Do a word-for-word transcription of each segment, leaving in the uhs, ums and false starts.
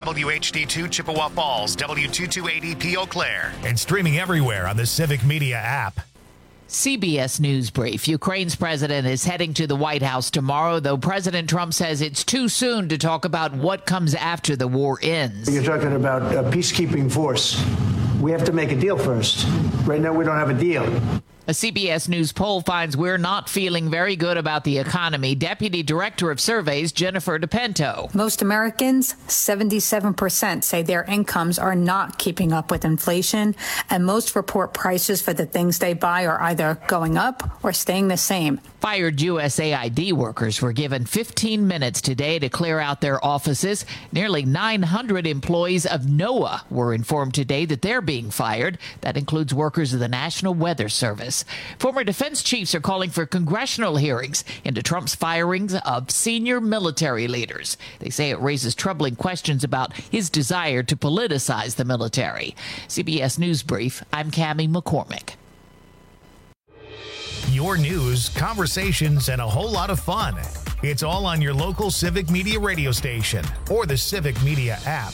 W H D two Chippewa Falls, W two two eight zero P Eau Claire. And streaming everywhere on the Civic Media app. C B S News Brief. Ukraine's president is heading to the White House tomorrow, though President Trump says it's too soon to talk about what comes after the war ends. You're talking about a peacekeeping force. We have to make a deal first. Right now, we don't have a deal. A C B S News poll finds we're not feeling very good about the economy. Deputy Director of Surveys, Jennifer DePinto. Most Americans, seventy-seven percent, say their incomes are not keeping up with inflation, and most report prices for the things they buy are either going up or staying the same. Fired U S A I D workers were given fifteen minutes today to clear out their offices. Nearly nine hundred employees of NOAA were informed today that they're being fired. That includes workers of the National Weather Service. Former defense chiefs are calling for congressional hearings into Trump's firings of senior military leaders. They say it raises troubling questions about his desire to politicize the military. C B S News Brief, I'm Cammie McCormick. Your news, conversations, and a whole lot of fun. It's all on your local Civic Media radio station or the Civic Media app.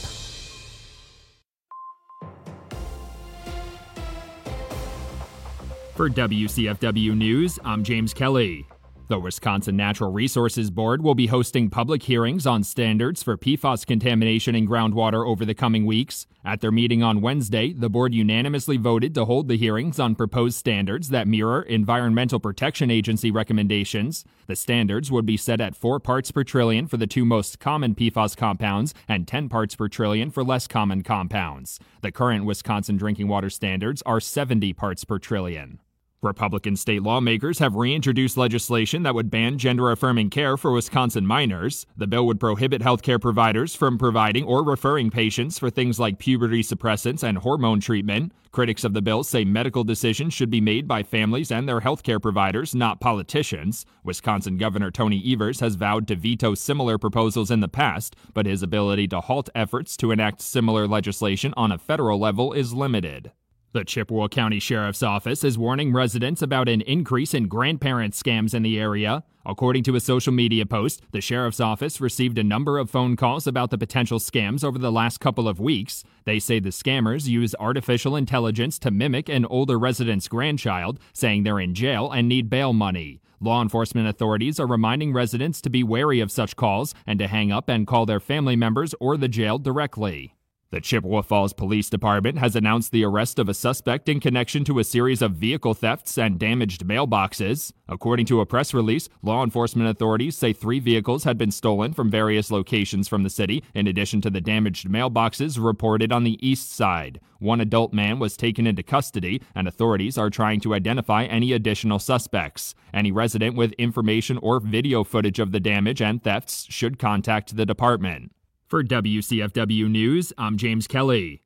For W C F W News, I'm James Kelly. The Wisconsin Natural Resources Board will be hosting public hearings on standards for P FAS contamination in groundwater over the coming weeks. At their meeting on Wednesday, the board unanimously voted to hold the hearings on proposed standards that mirror Environmental Protection Agency recommendations. The standards would be set at four parts per trillion for the two most common P FAS compounds and ten parts per trillion for less common compounds. The current Wisconsin drinking water standards are seventy parts per trillion. Republican state lawmakers have reintroduced legislation that would ban gender-affirming care for Wisconsin minors. The bill would prohibit healthcare providers from providing or referring patients for things like puberty suppressants and hormone treatment. Critics of the bill say medical decisions should be made by families and their healthcare providers, not politicians. Wisconsin Governor Tony Evers has vowed to veto similar proposals in the past, but his ability to halt efforts to enact similar legislation on a federal level is limited. The Chippewa County Sheriff's Office is warning residents about an increase in grandparent scams in the area. According to a social media post, the Sheriff's Office received a number of phone calls about the potential scams over the last couple of weeks. They say the scammers use artificial intelligence to mimic an older resident's grandchild, saying they're in jail and need bail money. Law enforcement authorities are reminding residents to be wary of such calls and to hang up and call their family members or the jail directly. The Chippewa Falls Police Department has announced the arrest of a suspect in connection to a series of vehicle thefts and damaged mailboxes. According to a press release, law enforcement authorities say three vehicles had been stolen from various locations from the city, in addition to the damaged mailboxes reported on the east side. One adult man was taken into custody, and authorities are trying to identify any additional suspects. Any resident with information or video footage of the damage and thefts should contact the department. For W C F W News, I'm James Kelly.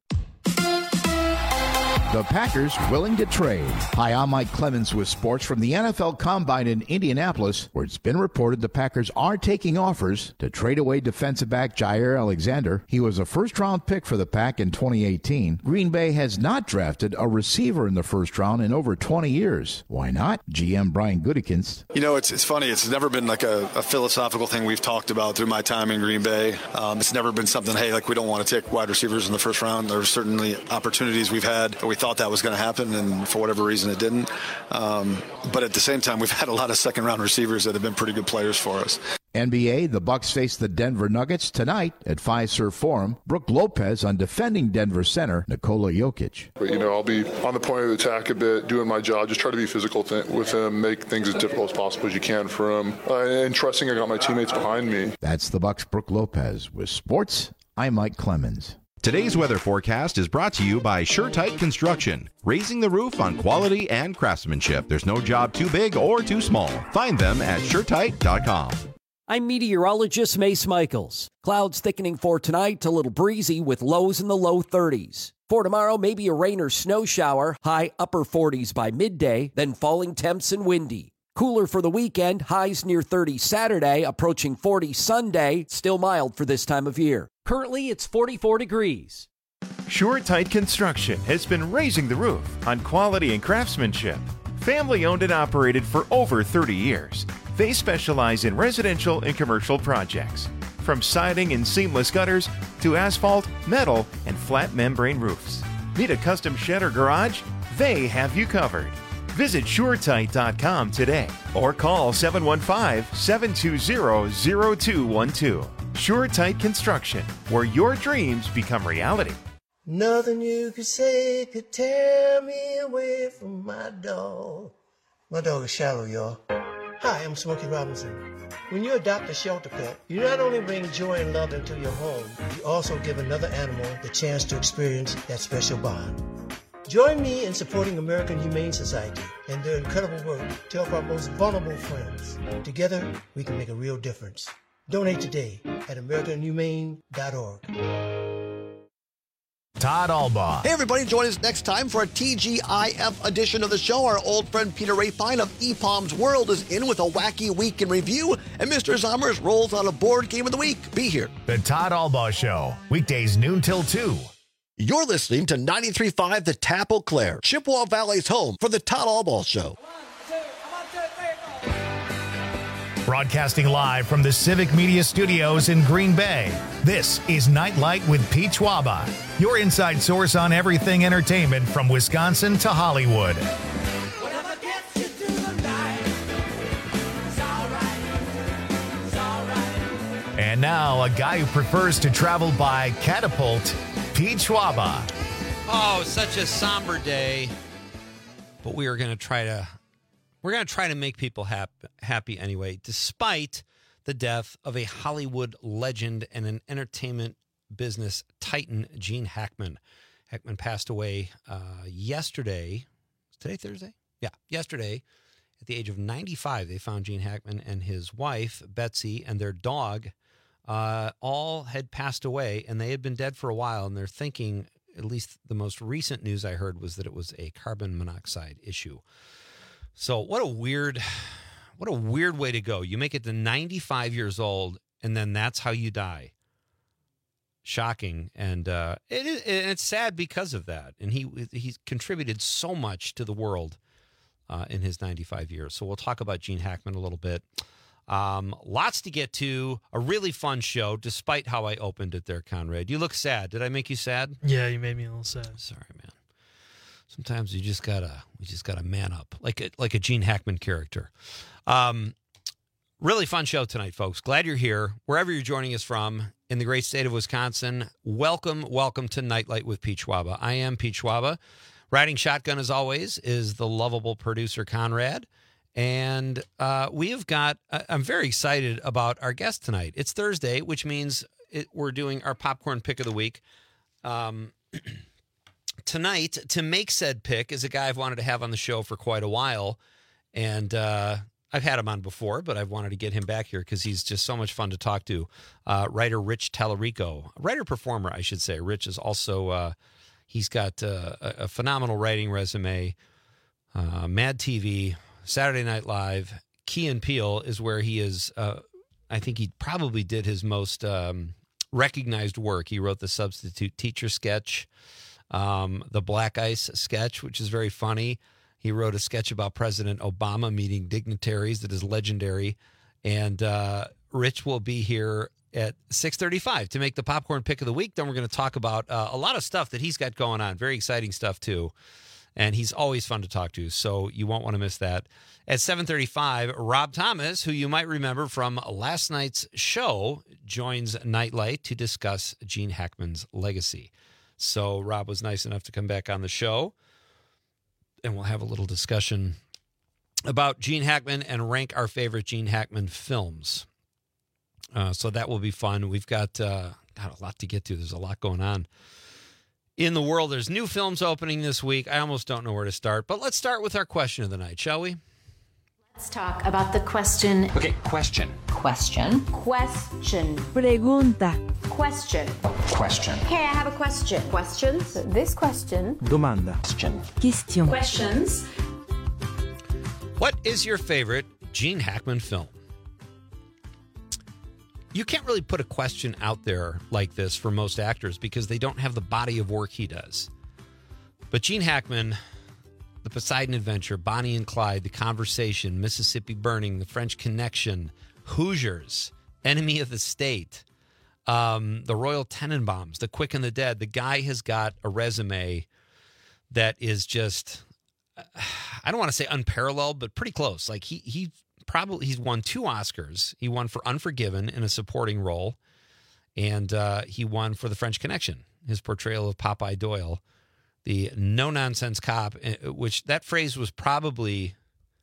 The Packers willing to trade. Hi, I'm Mike Clemens with sports from the N F L Combine in Indianapolis, where it's been reported the Packers are taking offers to trade away defensive back Jair Alexander. He was a first-round pick for the Pack in twenty eighteen. Green Bay has not drafted a receiver in the first round in over twenty years. Why not? G M Brian Gutekunst. You know, it's it's funny. It's never been like a, a philosophical thing we've talked about through my time in Green Bay. Um, it's never been something, hey, like we don't want to take wide receivers in the first round. There's certainly opportunities we've had. We thought that was going to happen, and for whatever reason it didn't. Um, but at the same time, we've had a lot of second-round receivers that have been pretty good players for us. N B A, the Bucks face the Denver Nuggets tonight at Fiserv Forum. Brook Lopez on defending Denver center Nikola Jokic. But, you know, I'll be on the point of attack a bit, doing my job, just try to be physical th- with him, make things as difficult as possible as you can for him, uh, and trusting I got my teammates behind me. That's the Bucks' Brook Lopez. With sports, I'm Mike Clemens. Today's weather forecast is brought to you by SureTight Construction, raising the roof on quality and craftsmanship. There's no job too big or too small. Find them at sure tight dot com. I'm meteorologist Mace Michaels. Clouds thickening for tonight, a little breezy with lows in the low thirties. For tomorrow, maybe a rain or snow shower, high upper forties by midday, then falling temps and windy. Cooler for the weekend, highs near thirty Saturday, approaching forty Sunday, still mild for this time of year. Currently, it's forty-four degrees. SureTight Construction has been raising the roof on quality and craftsmanship. Family owned and operated for over thirty years. They specialize in residential and commercial projects. From siding and seamless gutters to asphalt, metal, and flat membrane roofs. Need a custom shed or garage? They have you covered. Visit Sure Tight dot com today or call seven one five, seven two zero, zero two one two. Sure Tight Construction, where your dreams become reality. Nothing you could say could tear me away from my dog. My dog is Shallow, y'all. Hi, I'm Smokey Robinson. When you adopt a shelter pet, you not only bring joy and love into your home, you also give another animal the chance to experience that special bond. Join me in supporting American Humane Society and their incredible work to help our most vulnerable friends. Together, we can make a real difference. Donate today at american humane dot org. Todd Albaugh. Hey, everybody, join us next time for a T G I F edition of the show. Our old friend Peter Rapine of E P O M's World is in with a wacky week in review, and Mister Zommers rolls out a board game of the week. Be here. The Todd Albaugh Show, weekdays noon till two. You're listening to ninety-three point five The Tap Eau Claire, Chippewa Valley's home for the Todd Albaugh Show. Broadcasting live from the Civic Media Studios in Green Bay, this is Nightlight with Pete Schwaba, your inside source on everything entertainment from Wisconsin to Hollywood. And now, a guy who prefers to travel by catapult, Pete Schwaba. Oh, such a somber day, but we are going to try to We're going to try to make people hap- happy anyway, despite the death of a Hollywood legend and an entertainment business titan, Gene Hackman. Hackman passed away uh, yesterday. Today, Thursday? Yeah, yesterday. At the age of ninety-five, they found Gene Hackman and his wife, Betsy, and their dog uh, all had passed away, and they had been dead for a while, and they're thinking, at least the most recent news I heard was that it was a carbon monoxide issue. So what a weird, what a weird way to go. You make it to ninety-five years old, and then that's how you die. Shocking, and uh, it is, and it's sad because of that. And he he's contributed so much to the world uh, in his ninety-five years. So we'll talk about Gene Hackman a little bit. Um, lots to get to. A really fun show, despite how I opened it there, Conrad. You look sad. Did I make you sad? Yeah, you made me a little sad. Sorry, man. Sometimes you just gotta, we just gotta man up, like a like a Gene Hackman character. Um, really fun show tonight, folks. Glad you're here, wherever you're joining us from in the great state of Wisconsin. Welcome, welcome to Nightlight with Pete Schwaba. I am Pete Schwaba. Riding shotgun, as always, is the lovable producer Conrad, and uh, we have got. I'm very excited about our guest tonight. It's Thursday, which means it, we're doing our popcorn pick of the week. Um. Tonight, to make said pick, is a guy I've wanted to have on the show for quite a while, and uh, I've had him on before, but I've wanted to get him back here because he's just so much fun to talk to. Uh, writer Rich Tallarico, writer-performer, I should say. Rich is also, uh, he's got uh, a, a phenomenal writing resume, uh, Mad T V, Saturday Night Live. Key and Peele is where he is, uh, I think he probably did his most um, recognized work. He wrote the Substitute Teacher sketch, Um, the Black Ice sketch, which is very funny. He wrote a sketch about President Obama meeting dignitaries that is legendary. And uh, Rich will be here at six thirty-five to make the popcorn pick of the week. Then we're going to talk about uh, a lot of stuff that he's got going on. Very exciting stuff, too. And he's always fun to talk to, so you won't want to miss that. At seven thirty-five, Rob Thomas, who you might remember from last night's show, joins Nightlight to discuss Gene Hackman's legacy. So Rob was nice enough to come back on the show, and we'll have a little discussion about Gene Hackman and rank our favorite Gene Hackman films. Uh, so that will be fun. We've got, uh, got a lot to get to. There's a lot going on in the world. There's new films opening this week. I almost don't know where to start, but let's start with our question of the night, shall we? Let's talk about the question. Okay, question. Question. Question. Pregunta. Question. Question. Hey, I have a question. Questions? This question. Domanda. Question. Question. Questions. What is your favorite Gene Hackman film? You can't really put a question out there like this for most actors because they don't have the body of work he does. But Gene Hackman, The Poseidon Adventure, Bonnie and Clyde, The Conversation, Mississippi Burning, The French Connection, Hoosiers, Enemy of the State, Um, the Royal Tenenbaums, The Quick and the Dead. The guy has got a resume that is just, I don't want to say unparalleled, but pretty close. Like he he probably he's won two Oscars. He won for Unforgiven in a supporting role, and uh, he won for The French Connection, his portrayal of Popeye Doyle, the no-nonsense cop, which that phrase was probably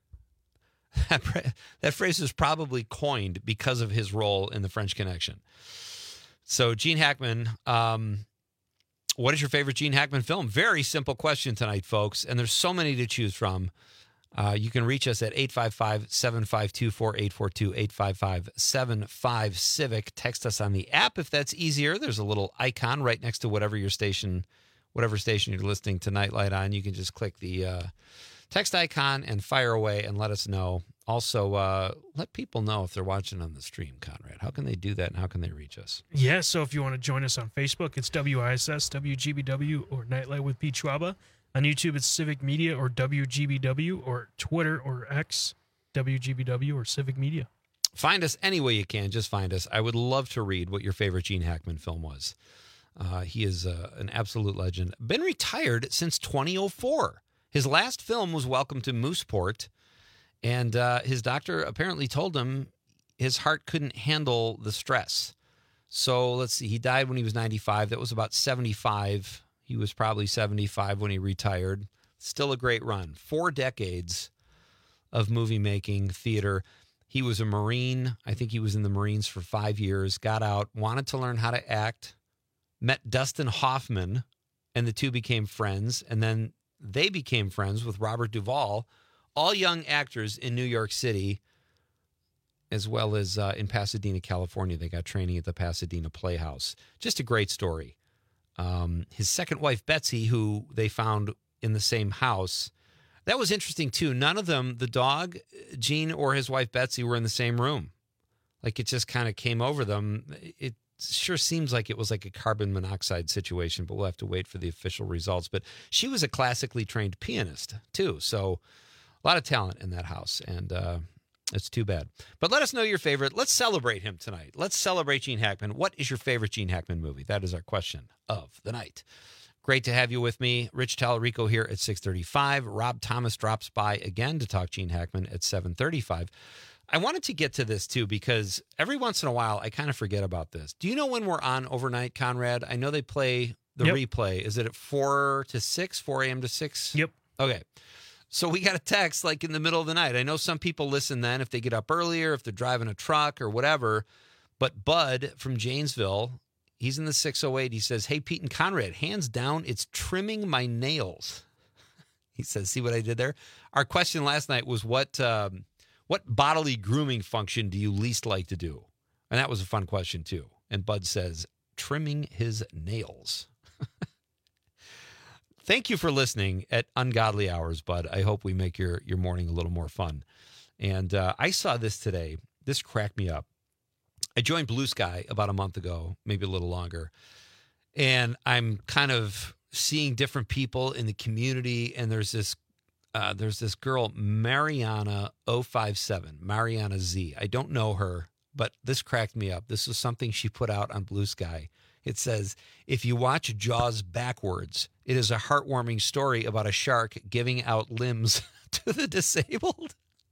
that, that phrase was probably coined because of his role in The French Connection. So Gene Hackman, um, what is your favorite Gene Hackman film? Very simple question tonight, folks, and there's so many to choose from. Uh, you can reach us at eight five five, seven five two, four eight four two, eight five five, seven five, CIVIC. Text us on the app if that's easier. There's a little icon right next to whatever your station, whatever station you're listening to Nightlight on. You can just click the uh, text icon and fire away and let us know. Also, uh, let people know if they're watching on the stream, Conrad. How can they do that, and how can they reach us? Yeah, so if you want to join us on Facebook, it's W I S S, W G B W, or Nightlight with Pete Schwaba. On YouTube, it's Civic Media or W G B W, or Twitter or X, W G B W or Civic Media. Find us any way you can. Just find us. I would love to read what your favorite Gene Hackman film was. Uh, he is uh, an absolute legend. Been retired since twenty oh four. His last film was Welcome to Mooseport, and uh, his doctor apparently told him his heart couldn't handle the stress. So let's see. He died when he was ninety-five. That was about seventy-five. He was probably seventy-five when he retired. Still a great run. Four decades of movie making, theater. He was a Marine. I think he was in the Marines for five years. Got out, wanted to learn how to act. Met Dustin Hoffman, and the two became friends. And then they became friends with Robert Duvall, all young actors in New York City, as well as uh, in Pasadena, California. They got training at the Pasadena Playhouse. Just a great story. Um, his second wife, Betsy, who they found in the same house. That was interesting, too. None of them, the dog, Gene, or his wife, Betsy, were in the same room. Like, it just kind of came over them. It sure seems like it was like a carbon monoxide situation, but we'll have to wait for the official results. But she was a classically trained pianist, too. So a lot of talent in that house, and uh, it's too bad. But let us know your favorite. Let's celebrate him tonight. Let's celebrate Gene Hackman. What is your favorite Gene Hackman movie? That is our question of the night. Great to have you with me. Rich Tallarico here at six thirty-five. Rob Thomas drops by again to talk Gene Hackman at seven thirty-five. I wanted to get to this, too, because every once in a while, I kind of forget about this. Do you know when we're on overnight, Conrad? I know they play the Yep. replay. Is it at four to six, four a.m. to six? Yep. Okay. So we got a text like in the middle of the night. I know some people listen then if they get up earlier, if they're driving a truck or whatever. But Bud from Janesville, he's in the six oh eight. He says, hey, Pete and Conrad, hands down, it's trimming my nails. He says, see what I did there? Our question last night was what um, what bodily grooming function do you least like to do? And that was a fun question, too. And Bud says, trimming his nails. Thank you for listening at ungodly hours, Bud. I hope we make your, your morning a little more fun. And uh, I saw this today. This cracked me up. I joined Blue Sky about a month ago, maybe a little longer. And I'm kind of seeing different people in the community. And there's this uh, there's this girl, Mariana oh five seven, Mariana Z. I don't know her, but this cracked me up. This was something she put out on Blue Sky. It says, if you watch Jaws backwards, it is a heartwarming story about a shark giving out limbs to the disabled.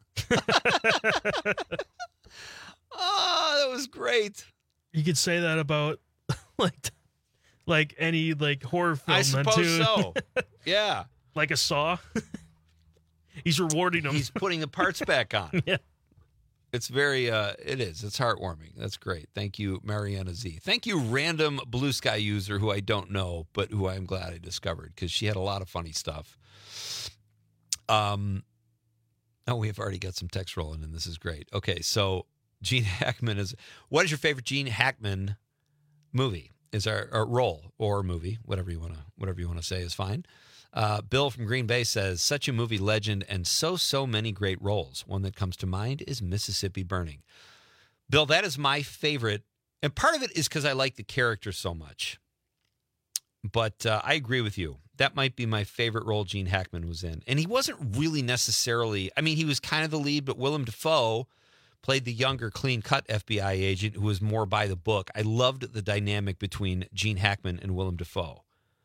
Oh, that was great. You could say that about like like any like horror film. I then, suppose too. so. Yeah. Like a Saw. He's rewarding them. He's putting the parts back on. Yeah. It's very, uh, it is. It's heartwarming. That's great. Thank you, Mariana Z. Thank you, random Blue Sky user who I don't know, but who I'm glad I discovered because she had a lot of funny stuff. Um, oh, we have already got some text rolling in. This is great. Okay, so Gene Hackman is, what is your favorite Gene Hackman movie? Is our, our role or movie, whatever you want to, whatever you want to say is fine. Uh, Bill from Green Bay says, such a movie legend and so, so many great roles. One that comes to mind is Mississippi Burning. Bill, that is my favorite. And part of it is because I like the character so much. But uh, I agree with you. That might be my favorite role Gene Hackman was in. And he wasn't really necessarily, I mean, he was kind of the lead, but Willem Dafoe played the younger, clean-cut F B I agent who was more by the book. I loved the dynamic between Gene Hackman and Willem Dafoe.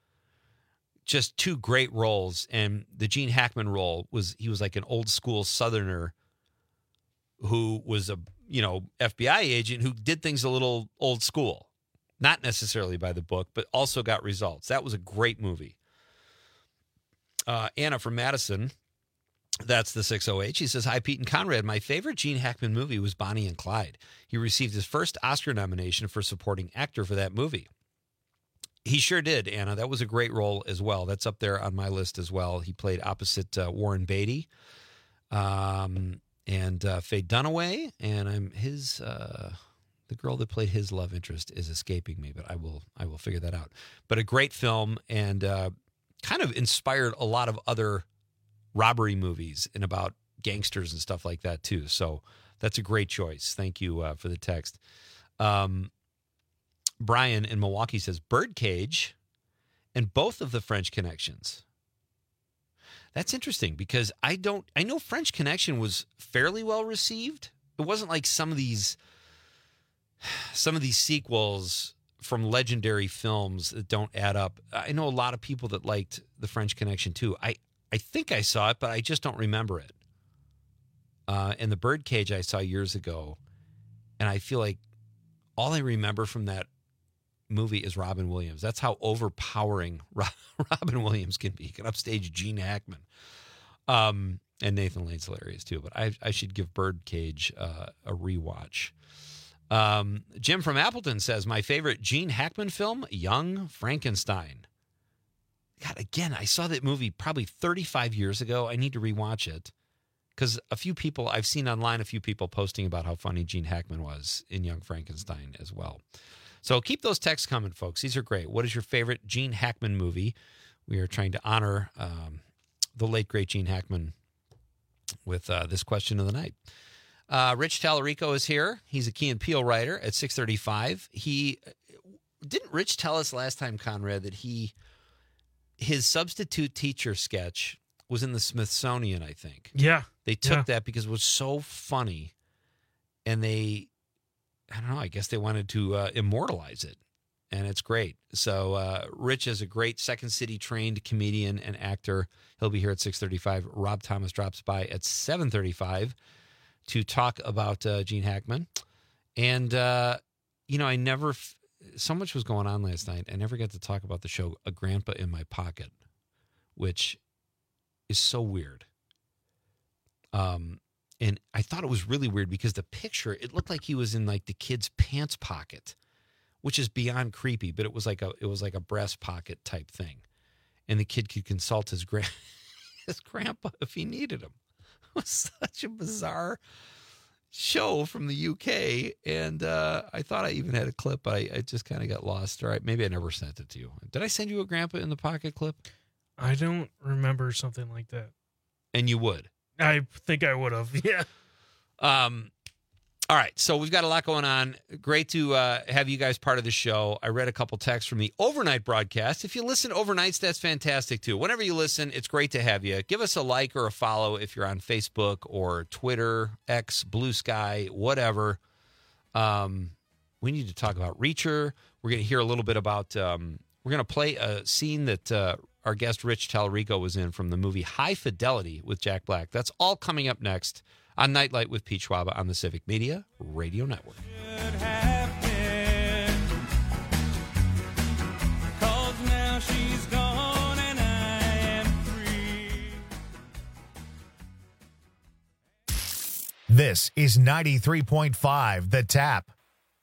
Just two great roles, and the Gene Hackman role was he was like an old-school Southerner who was a, you know, F B I agent who did things a little old school. Not necessarily by the book, but also got results. That was a great movie. Uh, Anna from Madison, that's the six oh eight. She says, hi, Pete and Conrad. My favorite Gene Hackman movie was Bonnie and Clyde. He received his first Oscar nomination for supporting actor for that movie. He sure did, Anna. That was a great role as well. That's up there on my list as well. He played opposite uh, Warren Beatty um, and uh, Faye Dunaway. And I'm his... Uh, The girl that played his love interest is escaping me, but I will I will figure that out. But a great film, and uh, kind of inspired a lot of other robbery movies and about gangsters and stuff like that too. So that's a great choice. Thank you uh, for the text. Um, Brian in Milwaukee says Birdcage and both of the French Connections. That's interesting because I don't I know French Connection was fairly well received. It wasn't like some of these Some of these sequels from legendary films that don't add up. I know a lot of people that liked The French Connection too. I, I think I saw it, but I just don't remember it. Uh, and The Birdcage I saw years ago, and I feel like all I remember from that movie is Robin Williams. That's how overpowering Robin Williams can be. He can upstage Gene Hackman. Um, and Nathan Lane's hilarious too, but I, I should give Birdcage uh, a rewatch. Um, Jim from Appleton says, my favorite Gene Hackman film, Young Frankenstein. God, again, I saw that movie probably thirty-five years ago. I need to rewatch it because a few people, I've seen online a few people posting about how funny Gene Hackman was in Young Frankenstein as well. So keep those texts coming, folks. These are great. What is your favorite Gene Hackman movie? We are trying to honor um, the late, great Gene Hackman with uh, this question of the night. Uh, Rich Tallarico is here. He's a Key and Peele writer at six thirty-five. He didn't Rich tell us last time, Conrad, that he his substitute teacher sketch was in the Smithsonian, I think. Yeah. They took yeah. that because it was so funny, and they, I don't know, I guess they wanted to uh, immortalize it, and it's great. So uh, Rich is a great Second City trained comedian and actor. He'll be here at six thirty-five. Rob Thomas drops by at seven thirty-five. To talk about uh, Gene Hackman. And, uh, you know, I never, f- so much was going on last night. I never got to talk about the show A Grandpa in My Pocket, which is so weird. Um, and I thought it was really weird because the picture, it looked like he was in like the kid's pants pocket, which is beyond creepy, but it was like a, it was like a breast pocket type thing. And the kid could consult his, gra- his grandpa if he needed him. It was such a bizarre show from the U K, and uh, I thought I even had a clip, but I, I just kind of got lost. All right, maybe I never sent it to you. Did I send you a Grandpa in the Pocket clip? I don't remember something like that. And you would? I think I would have, yeah. Um. All right, so we've got a lot going on. Great to uh, have you guys part of the show. I read a couple texts from the overnight broadcast. If you listen overnights, that's fantastic, too. Whenever you listen, it's great to have you. Give us a like or a follow if you're on Facebook or Twitter, X, Blue Sky, whatever. Um, we need to talk about Reacher. We're going to hear a little bit about, um, we're going to play a scene that uh, our guest Rich Tallarico was in from the movie High Fidelity with Jack Black. That's all coming up next on Nightlight with Pete Schwaba on the Civic Media Radio Network. This is ninety-three point five The Tap.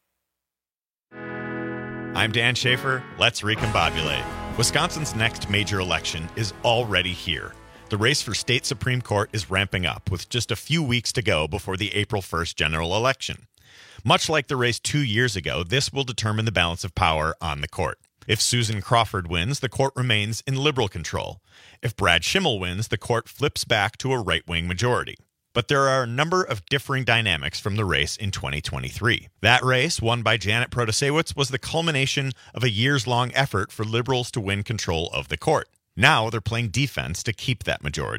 I'm Dan Schaefer. Let's recombobulate. Wisconsin's next major election is already here. The race for state Supreme Court is ramping up with just a few weeks to go before the April first general election. Much like the race two years ago, this will determine the balance of power on the court. If Susan Crawford wins, the court remains in liberal control. If Brad Schimmel wins, the court flips back to a right-wing majority. But there are a number of differing dynamics from the race in twenty twenty-three. That race, won by Janet Protasewicz, was the culmination of a years-long effort for liberals to win control of the court. Now they're playing defense to keep that majority.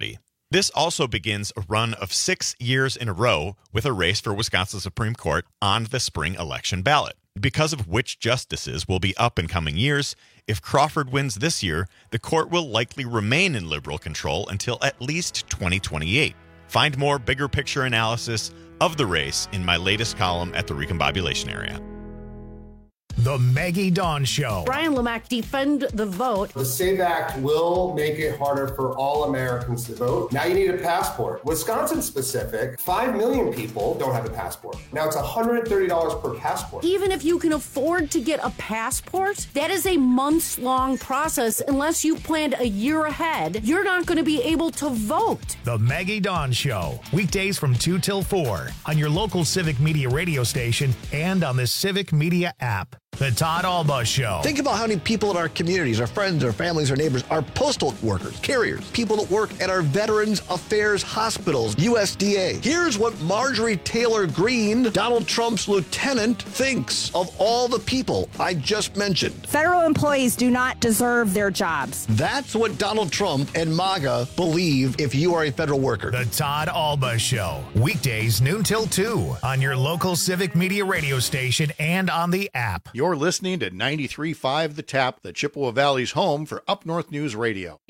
This also begins a run of six years in a row with a race for Wisconsin Supreme Court on the spring election ballot. Because of which justices will be up in coming years, if Crawford wins this year, the court will likely remain in liberal control until at least twenty twenty-eight. Find more bigger picture analysis of the race in my latest column at the Recombobulation Area. The Maggie Dawn Show. Brian Lamack, defend the vote. The SAVE Act will make it harder for all Americans to vote. Now you need a passport. Wisconsin specific, five million people don't have a passport. Now it's one hundred thirty dollars per passport. Even if you can afford to get a passport, that is a months-long process. Unless you planned a year ahead, you're not going to be able to vote. The Maggie Dawn Show. Weekdays from two till four on your local Civic Media radio station and on the Civic Media app. The Todd Alba Show. Think about how many people in our communities, our friends, our families, our neighbors, our postal workers, carriers, people that work at our Veterans Affairs hospitals, U S D A. Here's what Marjorie Taylor Greene, Donald Trump's lieutenant, thinks of all the people I just mentioned. Federal employees do not deserve their jobs. That's what Donald Trump and MAGA believe if you are a federal worker. The Todd Alba Show. Weekdays noon till two on your local Civic Media radio station and on the app. You're listening to ninety-three point five The Tap, the Chippewa Valley's home for Up North News Radio.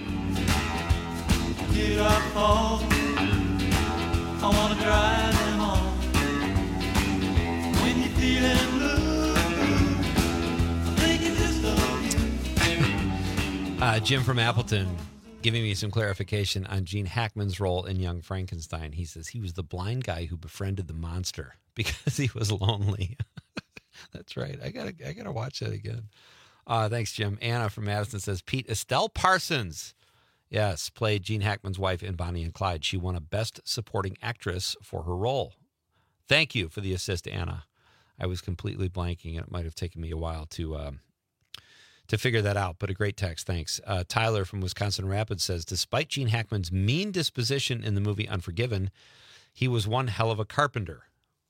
Get up, Paul. I want to drive them on. When you're feeling blue, I'm thinking just of you. Uh, Jim from Appleton giving me some clarification on Gene Hackman's role in Young Frankenstein. He says he was the blind guy who befriended the monster because he was lonely. That's right. I gotta, I gotta watch that again. Uh, thanks, Jim. Anna from Madison says Pete Estelle Parsons, yes, played Gene Hackman's wife in Bonnie and Clyde. She won a Best Supporting Actress for her role. Thank you for the assist, Anna. I was completely blanking, and it might have taken me a while to um, to figure that out. But a great text. Thanks. Uh, Tyler from Wisconsin Rapids says, despite Gene Hackman's mean disposition in the movie Unforgiven, he was one hell of a carpenter.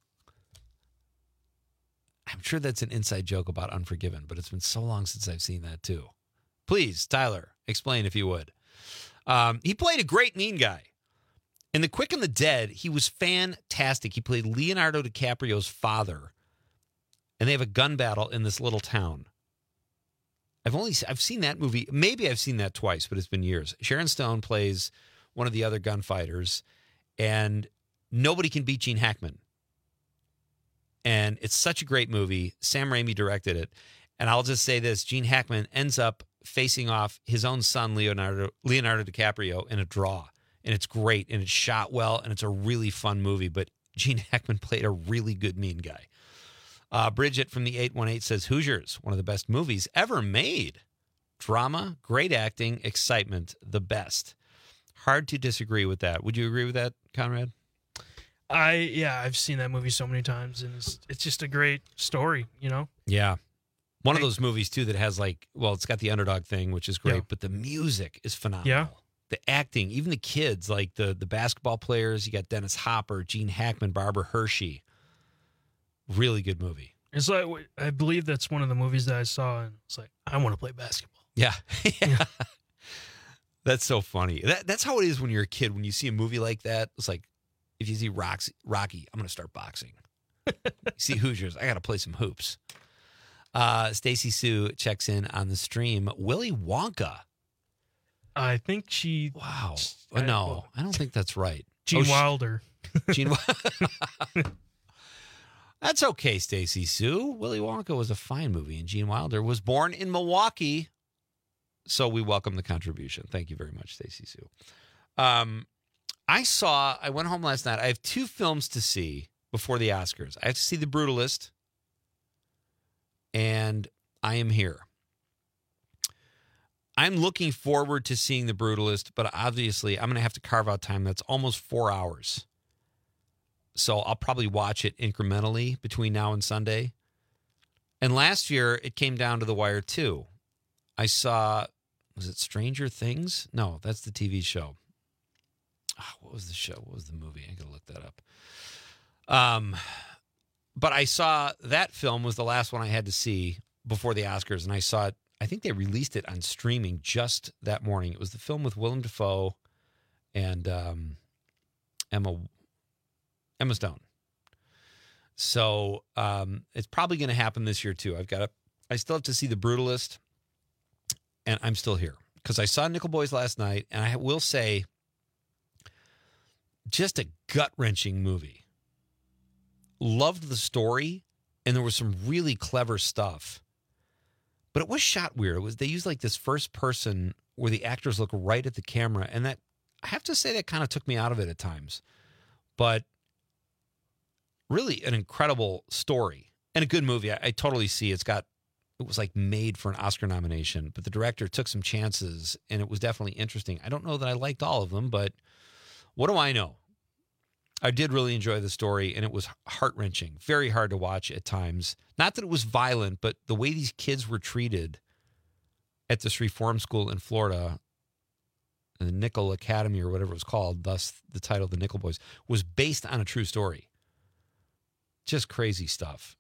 I'm sure that's an inside joke about Unforgiven, but it's been so long since I've seen that too. Please, Tyler, explain if you would. Um, he played a great mean guy. In The Quick and the Dead, he was fantastic. He played Leonardo DiCaprio's father, and they have a gun battle in this little town. I've only I've seen that movie. Maybe I've seen that twice, but it's been years. Sharon Stone plays one of the other gunfighters, and nobody can beat Gene Hackman. And it's such a great movie. Sam Raimi directed it. And I'll just say this. Gene Hackman ends up facing off his own son, Leonardo, Leonardo DiCaprio, in a draw. And it's great. And it's shot well. And it's a really fun movie. But Gene Hackman played a really good mean guy. Uh, Bridget from the eight one eight says, Hoosiers, one of the best movies ever made. Drama, great acting, excitement, the best. Hard to disagree with that. Would you agree with that, Conrad? I yeah, I've seen that movie so many times, and it's it's just a great story, you know. Yeah, one of those movies too that has like, well, it's got the underdog thing, which is great, yeah. But the music is phenomenal. Yeah, the acting, even the kids, like the the basketball players. You got Dennis Hopper, Gene Hackman, Barbara Hershey. Really good movie. It's like I believe that's one of the movies that I saw, and it's like I want to play basketball. Yeah, yeah. That's so funny. That that's how it is when you're a kid. When you see a movie like that, it's like. If you see Roxy, Rocky, I'm going to start boxing. You see Hoosiers, I got to play some hoops. Uh, Stacy Sue checks in on the stream. Willy Wonka. I think she... Wow. I, no, I don't think that's right. Gene oh, Wilder. Gene Wilder. That's okay, Stacy Sue. Willy Wonka was a fine movie, and Gene Wilder was born in Milwaukee. So we welcome the contribution. Thank you very much, Stacy Sue. Um... I saw, I went home last night. I have two films to see before the Oscars. I have to see The Brutalist and I Am Here. I'm looking forward to seeing The Brutalist, but obviously I'm going to have to carve out time. That's almost four hours. So I'll probably watch it incrementally between now and Sunday. And last year, it came down to the wire too. I saw, was it Stranger Things? No, that's the T V show. Oh, what was the show? What was the movie? I got to look that up. Um, but I saw that film was the last one I had to see before the Oscars, and I saw it. I think they released it on streaming just that morning. It was the film with Willem Dafoe and um, Emma Emma Stone. So um, it's probably going to happen this year too. I've got to, I still have to see The Brutalist, and I'm still here because I saw Nickel Boys last night, and I will say, just a gut wrenching movie. Loved the story, and there was some really clever stuff. But it was shot weird. It was they used like this first person where the actors look right at the camera, and that I have to say that kind of took me out of it at times. But really an incredible story and a good movie. I, I totally see it's got it was like made for an Oscar nomination, but the director took some chances, and it was definitely interesting. I don't know that I liked all of them, but what do I know? I did really enjoy the story, and it was heart-wrenching, very hard to watch at times. Not that it was violent, but the way these kids were treated at this reform school in Florida, the Nickel Academy or whatever it was called, thus the title, The Nickel Boys, was based on a true story. Just crazy stuff.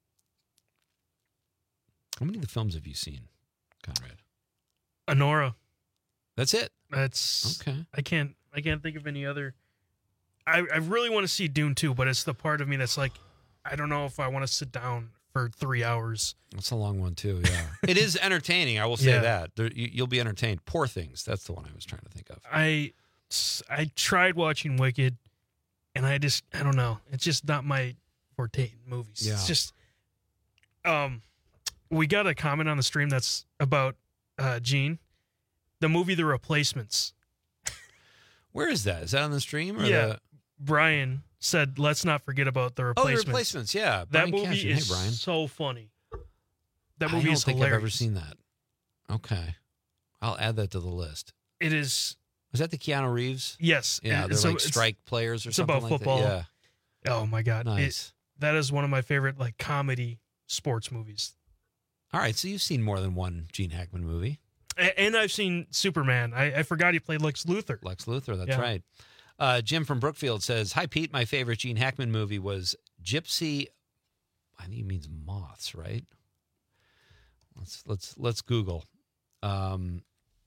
How many of the films have you seen, Conrad? Anora. That's it? That's okay. I can't I can't think of any other. I, I really want to see Dune two, but it's the part of me that's like, I don't know if I want to sit down for three hours. That's a long one, too, yeah. It is entertaining, I will say Yeah. that. There, you, you'll be entertained. Poor Things, that's the one I was trying to think of. I, I tried watching Wicked, and I just, I don't know. It's just not my forte in movies. Yeah. It's just, um, we got a comment on the stream that's about uh, Gene, the movie The Replacements. Where is that? Is that on the stream? Or yeah. the... Brian said, let's not forget about The Oh, Replacements. The Replacements, yeah. That Brian movie Cashin. is Hey, Brian. so funny. That I movie don't is think hilarious. I've ever seen that. Okay. I'll add that to the list. It is. Was that the Keanu Reeves? Yes. Yeah, It- they're so like it's- strike players or it's something about like football. that. Yeah. Oh my god. Nice. It, that is one of my favorite like comedy sports movies. All right, so you've seen more than one Gene Hackman movie. A- And I've seen Superman. I, I forgot he played Lex Luthor. Lex Luthor, that's Yeah. right. Uh, Jim from Brookfield says, "Hi, Pete. My favorite Gene Hackman movie was Gypsy." I think he means moths, right? Let's let's let's Google um,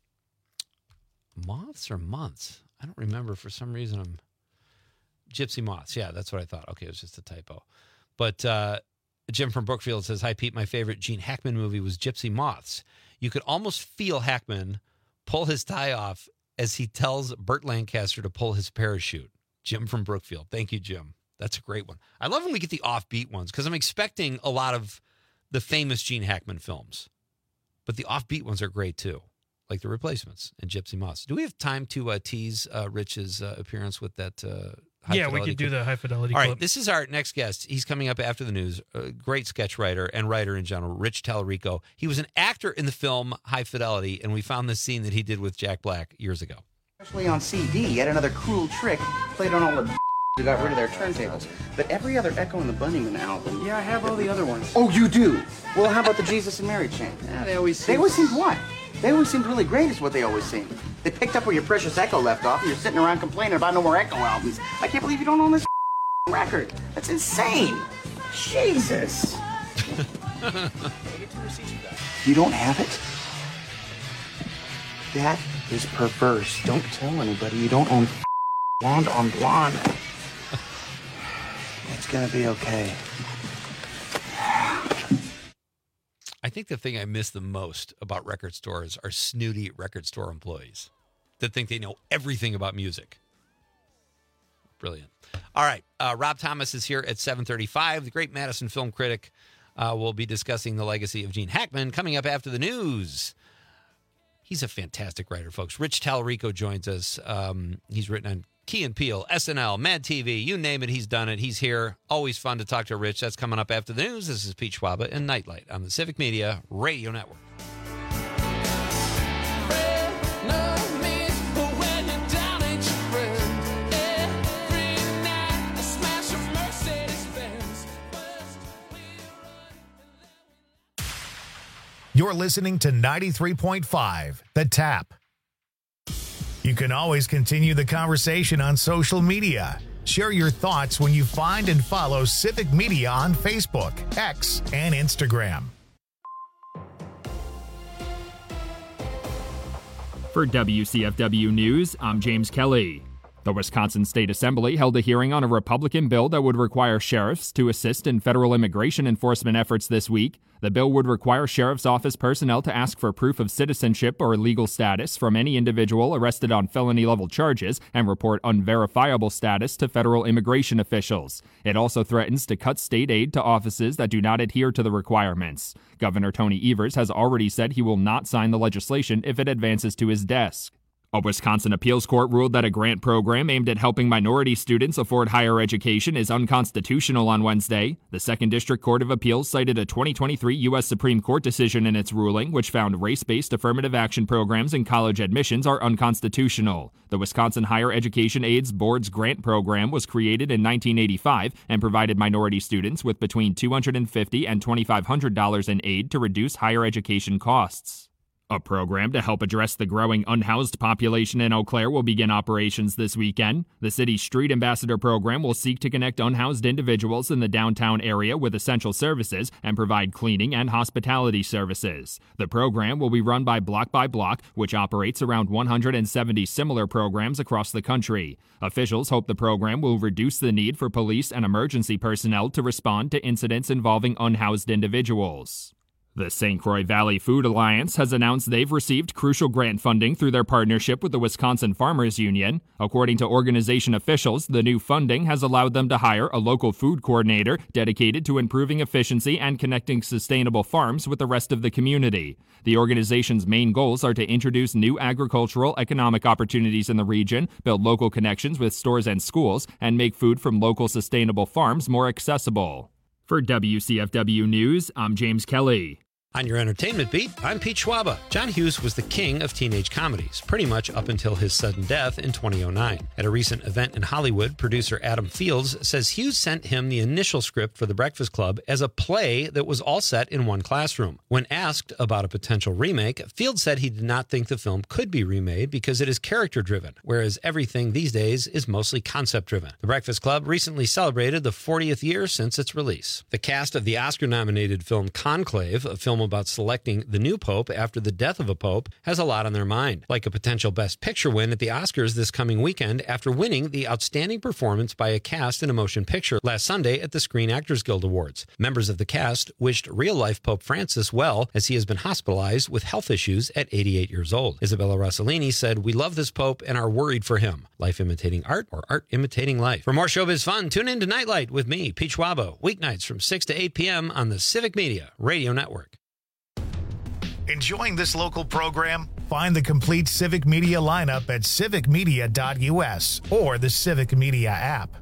moths or months. I don't remember for some reason. I'm Gypsy Moths. Yeah, that's what I thought. Okay, it was just a typo. But uh, Jim from Brookfield says, "Hi, Pete. My favorite Gene Hackman movie was Gypsy Moths. You could almost feel Hackman pull his tie off as he tells Burt Lancaster to pull his parachute." Jim from Brookfield. Thank you, Jim. That's a great one. I love when we get the offbeat ones because I'm expecting a lot of the famous Gene Hackman films. But the offbeat ones are great too, like The Replacements and Gypsy Moths. Do we have time to uh, tease uh, Rich's uh, appearance with that uh, high Yeah, we fidelity could do clip? the high fidelity All clip. right, this is our next guest. He's coming up after the news. A great sketch writer and writer in general, Rich Tallarico. He was an actor in the film High Fidelity, and we found this scene that he did with Jack Black years ago. Especially on C D, yet another cruel trick played on all the who got rid of their turntables. But every other Echo and the Bunnymen album. Yeah, I have all the other ones. Oh, you do? Well, how about the Jesus and Mary chain? Yeah, they always seem... They always seemed what? They always seemed really great is what they always seemed. They picked up where your precious Echo left off, and you're sitting around complaining about no more Echo albums. I can't believe you don't own this record. That's insane. Jesus. You don't have it? That is perverse. Don't tell anybody you don't own blonde on blonde. It's gonna be okay. I think the thing I miss the most about record stores are snooty record store employees that think they know everything about music. Brilliant. All right. Uh, Rob Thomas is here at seven thirty-five. The great Madison film critic uh, will be discussing the legacy of Gene Hackman coming up after the news. He's a fantastic writer, folks. Rich Tallarico joins us. Um, he's written on Key and Peele, S N L, Mad T V, you name it, he's done it. He's here. Always fun to talk to Rich. That's coming up after the news. This is Pete Schwaba and Nightlight on the Civic Media Radio Network. You're listening to ninety-three point five, The Tap. You can always continue the conversation on social media. Share your thoughts when you find and follow Civic Media on Facebook, X, and Instagram. For W C F W News, I'm James Kelly. The Wisconsin State Assembly held a hearing on a Republican bill that would require sheriffs to assist in federal immigration enforcement efforts this week. The bill would require sheriff's office personnel to ask for proof of citizenship or legal status from any individual arrested on felony-level charges and report unverifiable status to federal immigration officials. It also threatens to cut state aid to offices that do not adhere to the requirements. Governor Tony Evers has already said he will not sign the legislation if it advances to his desk. A Wisconsin appeals court ruled that a grant program aimed at helping minority students afford higher education is unconstitutional on Wednesday. The Second District Court of Appeals cited a twenty twenty-three U S Supreme Court decision in its ruling, which found race-based affirmative action programs in college admissions are unconstitutional. The Wisconsin Higher Education Aids Board's grant program was created in nineteen eighty-five and provided minority students with between two hundred fifty dollars and twenty-five hundred dollars in aid to reduce higher education costs. A program to help address the growing unhoused population in Eau Claire will begin operations this weekend. The city's Street Ambassador program will seek to connect unhoused individuals in the downtown area with essential services and provide cleaning and hospitality services. The program will be run by Block by Block, which operates around one hundred seventy similar programs across the country. Officials hope the program will reduce the need for police and emergency personnel to respond to incidents involving unhoused individuals. The Saint Croix Valley Food Alliance has announced they've received crucial grant funding through their partnership with the Wisconsin Farmers Union. According to organization officials, the new funding has allowed them to hire a local food coordinator dedicated to improving efficiency and connecting sustainable farms with the rest of the community. The organization's main goals are to introduce new agricultural economic opportunities in the region, build local connections with stores and schools, and make food from local sustainable farms more accessible. For W C F W News, I'm James Kelly. On your entertainment beat, I'm Pete Schwaba. John Hughes was the king of teenage comedies, pretty much up until his sudden death in two thousand nine. At a recent event in Hollywood, producer Adam Fields says Hughes sent him the initial script for The Breakfast Club as a play that was all set in one classroom. When asked about a potential remake, Fields said he did not think the film could be remade because it is character-driven, whereas everything these days is mostly concept-driven. The Breakfast Club recently celebrated the fortieth year since its release. The cast of the Oscar-nominated film Conclave, a film about selecting the new pope after the death of a pope, has a lot on their mind, like a potential Best Picture win at the Oscars this coming weekend after winning the Outstanding Performance by a Cast in a Motion Picture last Sunday at the Screen Actors Guild Awards. Members of the cast wished real-life Pope Francis well, as he has been hospitalized with health issues at eighty-eight years old. Isabella Rossellini said, "We love this pope and are worried for him. Life imitating art or art imitating life." For more showbiz fun, tune in to Nightlight with me, Pete Schwaba, weeknights from six to eight p.m. on the Civic Media Radio Network. Enjoying this local program? Find the complete Civic Media lineup at civic media dot u s or the Civic Media app.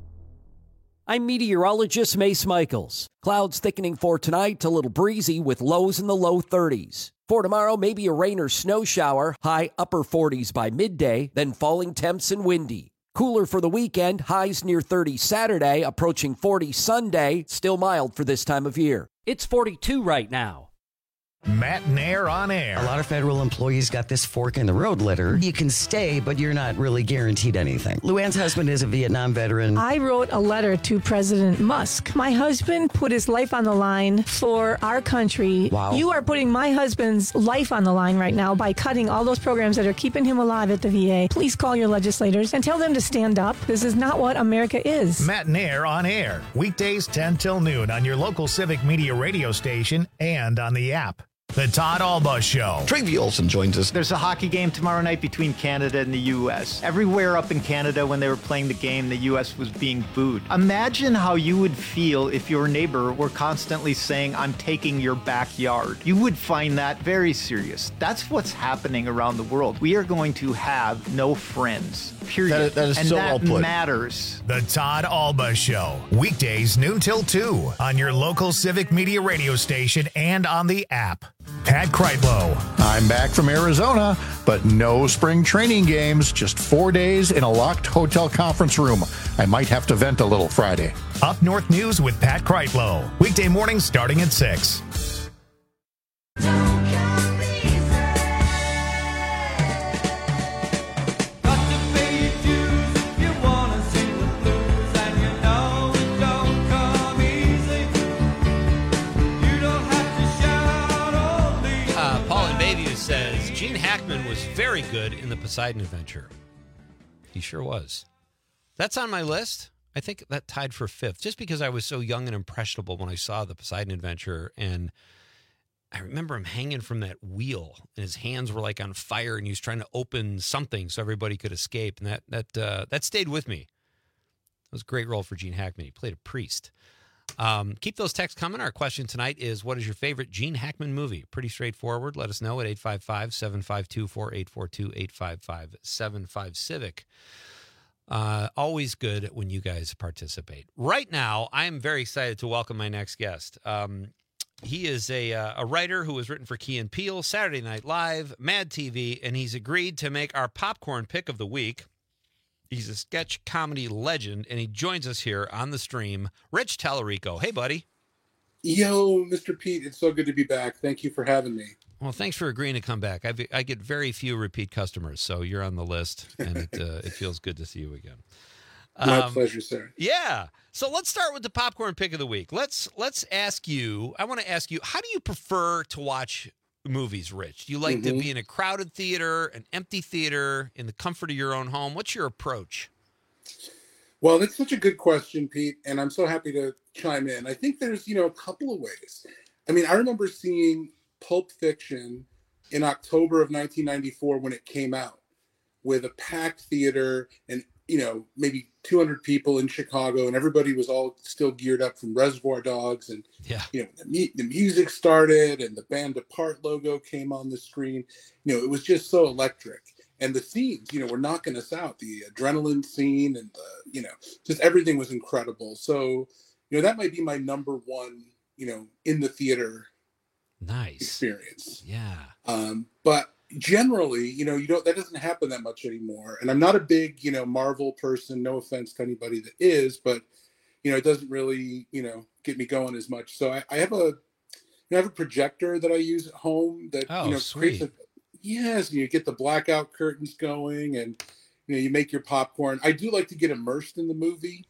I'm meteorologist Mace Michaels. Clouds thickening for tonight, a little breezy with lows in the low thirties. For tomorrow, maybe a rain or snow shower, high upper forties by midday, then falling temps and windy. Cooler for the weekend, highs near thirty Saturday, approaching forty Sunday, still mild for this time of year. It's forty-two right now. Matt Nair on air. A lot of federal employees got this fork in the road letter. You can stay, but you're not really guaranteed anything. Luann's husband is a Vietnam veteran. I wrote a letter to President Musk. My husband put his life on the line for our country. Wow. You are putting my husband's life on the line right now by cutting all those programs that are keeping him alive at the V A. Please call your legislators and tell them to stand up. This is not what America is. Matt Nair on air. Weekdays ten till noon on your local Civic Media radio station and on the app. The Todd Alba Show. Travi Olson joins us. There's a hockey game tomorrow night between Canada and the U S. Everywhere up in Canada when they were playing the game, the U S was being booed. Imagine how you would feel if your neighbor were constantly saying, "I'm taking your backyard." You would find that very serious. That's what's happening around the world. We are going to have no friends, period. That, that is and so that well put. matters. The Todd Alba Show. Weekdays noon till two on your local Civic Media radio station and on the app. Pat Kreitlow. I'm back from Arizona, but no spring training games, just four days in a locked hotel conference room. I might have to vent a little Friday. Up North News with Pat Kreitlow. Weekday mornings starting at six. Gene Gene Hackman was very good in the Poseidon Adventure. He sure was. That's on my list. I think that tied for fifth, just because I was so young and impressionable when I saw the Poseidon Adventure. And I remember him hanging from that wheel, and his hands were like on fire, and he was trying to open something so everybody could escape. And that that uh, that stayed with me. It was a great role for Gene Hackman. He played a priest. Um, keep those texts coming. Our question tonight is, what is your favorite Gene Hackman movie? Pretty straightforward. Let us know at eight five five, seven five two, four eight four two, eight five five, seven five Civic. Uh, always good when you guys participate. Right now, I am very excited to welcome my next guest. Um, he is a uh, a writer who has written for Key and Peele, Saturday Night Live, Mad T V, and he's agreed to make our popcorn pick of the week. He's a sketch comedy legend, and he joins us here on the stream. Rich Tallarico. Hey, buddy. Yo, Mister Pete, it's so good to be back. Thank you for having me. Well, thanks for agreeing to come back. I've, I get very few repeat customers, so you're on the list, and it uh, it feels good to see you again. My Um, pleasure, sir. Yeah. So let's start with the popcorn pick of the week. Let's let's ask you. I want to ask you, how do you prefer to watch movies, Rich? Do you like Mm-hmm. to be in a crowded theater, an empty theater, in the comfort of your own home? What's your approach? Well, that's such a good question, Pete, and I'm so happy to chime in. I think there's, you know, a couple of ways. I mean, I remember seeing Pulp Fiction in October of nineteen ninety-four when it came out, with a packed theater and, you know, maybe two hundred people in Chicago, and everybody was all still geared up from Reservoir Dogs, and yeah, you know, the, mu- the music started and the Band Apart logo came on the screen. You know, it was just so electric, and the scenes, you know, were knocking us out. The adrenaline scene and the, you know, just everything was incredible. So, you know, that might be my number one, you know, in the theater nice experience. Yeah. Um, but generally, you know, you don't, that doesn't happen that much anymore. And I'm not a big, you know, Marvel person, no offense to anybody that is, but, you know, it doesn't really, you know, get me going as much. So I, I have a, you know, I have a projector that I use at home that, Oh, you know, sweet. creates a, yes, you get the blackout curtains going, and, you know, you make your popcorn. I do like to get immersed in the movie.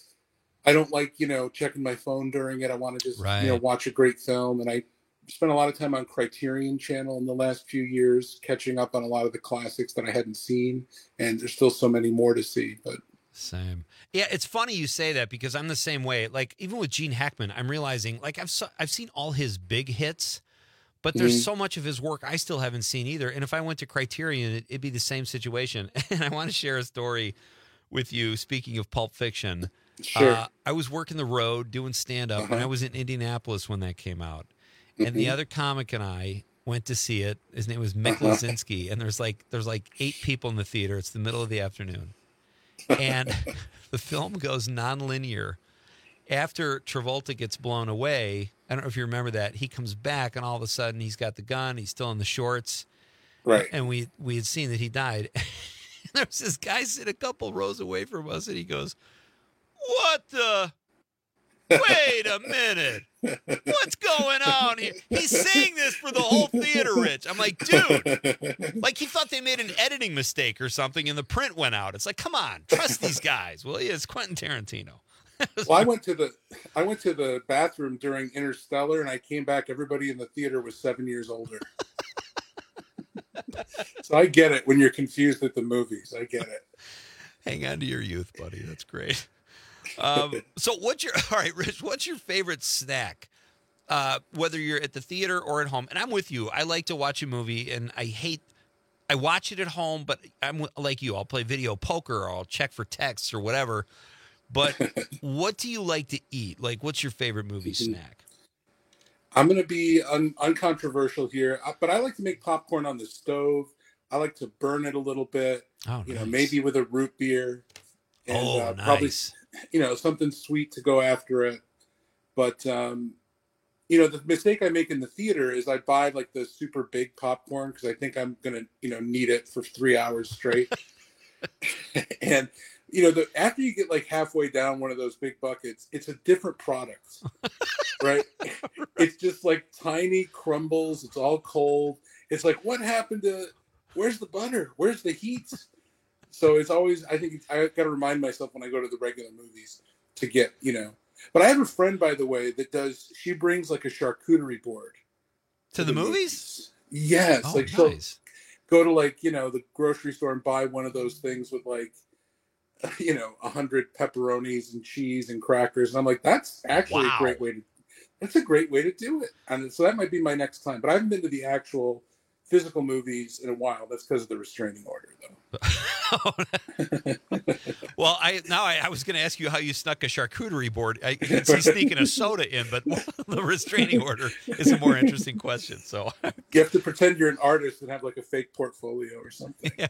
I don't like, you know, checking my phone during it. I want to just, Right. you know, watch a great film. And I spent a lot of time on Criterion Channel in the last few years, catching up on a lot of the classics that I hadn't seen. And there's still so many more to see, but Same. Yeah, it's funny you say that, because I'm the same way. Like, even with Gene Hackman, I'm realizing, like, I've so, I've seen all his big hits, but there's Mhm. so much of his work I still haven't seen either. And if I went to Criterion, it, it'd be the same situation. And I want to share a story with you. Speaking of Pulp Fiction, Sure. uh, I was working the road doing stand-up, and Uh-huh. I was in Indianapolis when that came out. And the Mhm. other comic and I went to see it. His name was Mick Uh-huh. Lazinski, and there's like there's like eight people in the theater. It's the middle of the afternoon, and the film goes non-linear. After Travolta gets blown away, I don't know if you remember that, he comes back, and all of a sudden he's got the gun. He's still in the shorts, Right. And we we had seen that he died. There was this guy sitting a couple rows away from us, and he goes, "What the? Wait a minute. What's going on here?" He's saying this for the whole theater, Rich. I'm like, dude, like he thought they made an editing mistake or something and the print went out. It's like, come on, trust these guys. Well, yeah, it's Quentin Tarantino. Well, I went to the I went to the bathroom during Interstellar, and I came back. Everybody in the theater was seven years older. So I get it when you're confused at the movies. I get it. Hang on to your youth, buddy. That's great. Um, so what's your, all right, Rich, what's your favorite snack? Uh, whether you're at the theater or at home. And I'm with you. I like to watch a movie, and I hate, I watch it at home, but I'm like you. I'll play video poker, or I'll check for texts or whatever. But what do you like to eat? Like, what's your favorite movie snack? I'm going to be un- uncontroversial here, uh, but I like to make popcorn on the stove. I like to burn it a little bit, Oh, you know, nice. maybe with a root beer, and Oh, uh, probably, nice. you know, something sweet to go after it. But, um, you know, the mistake I make in the theater is I buy like the super big popcorn because I think I'm going to, you know, need it for three hours straight. And, you know, the, after you get like halfway down one of those big buckets, it's a different product, right? It's just like tiny crumbles. It's all cold. It's like, what happened to, where's the butter? Where's the heat? So it's always, I think it's, I got to remind myself when I go to the regular movies to get, you know, but I have a friend, by the way, that does, she brings like a charcuterie board To the movies? Yes. Oh, like she'll nice. go to like, you know, the grocery store and buy one of those things with like, you know, a hundred pepperonis and cheese and crackers. And I'm like, that's actually Wow. a great way to, that's a great way to do it. And so that might be my next time, but I haven't been to the actual physical movies in a while. That's because of the restraining order though. Well, I now I, I was going to ask you how you snuck a charcuterie board. I can see sneaking a soda in, but the restraining order is a more interesting question. So You have to pretend you're an artist and have like a fake portfolio or something. Yeah.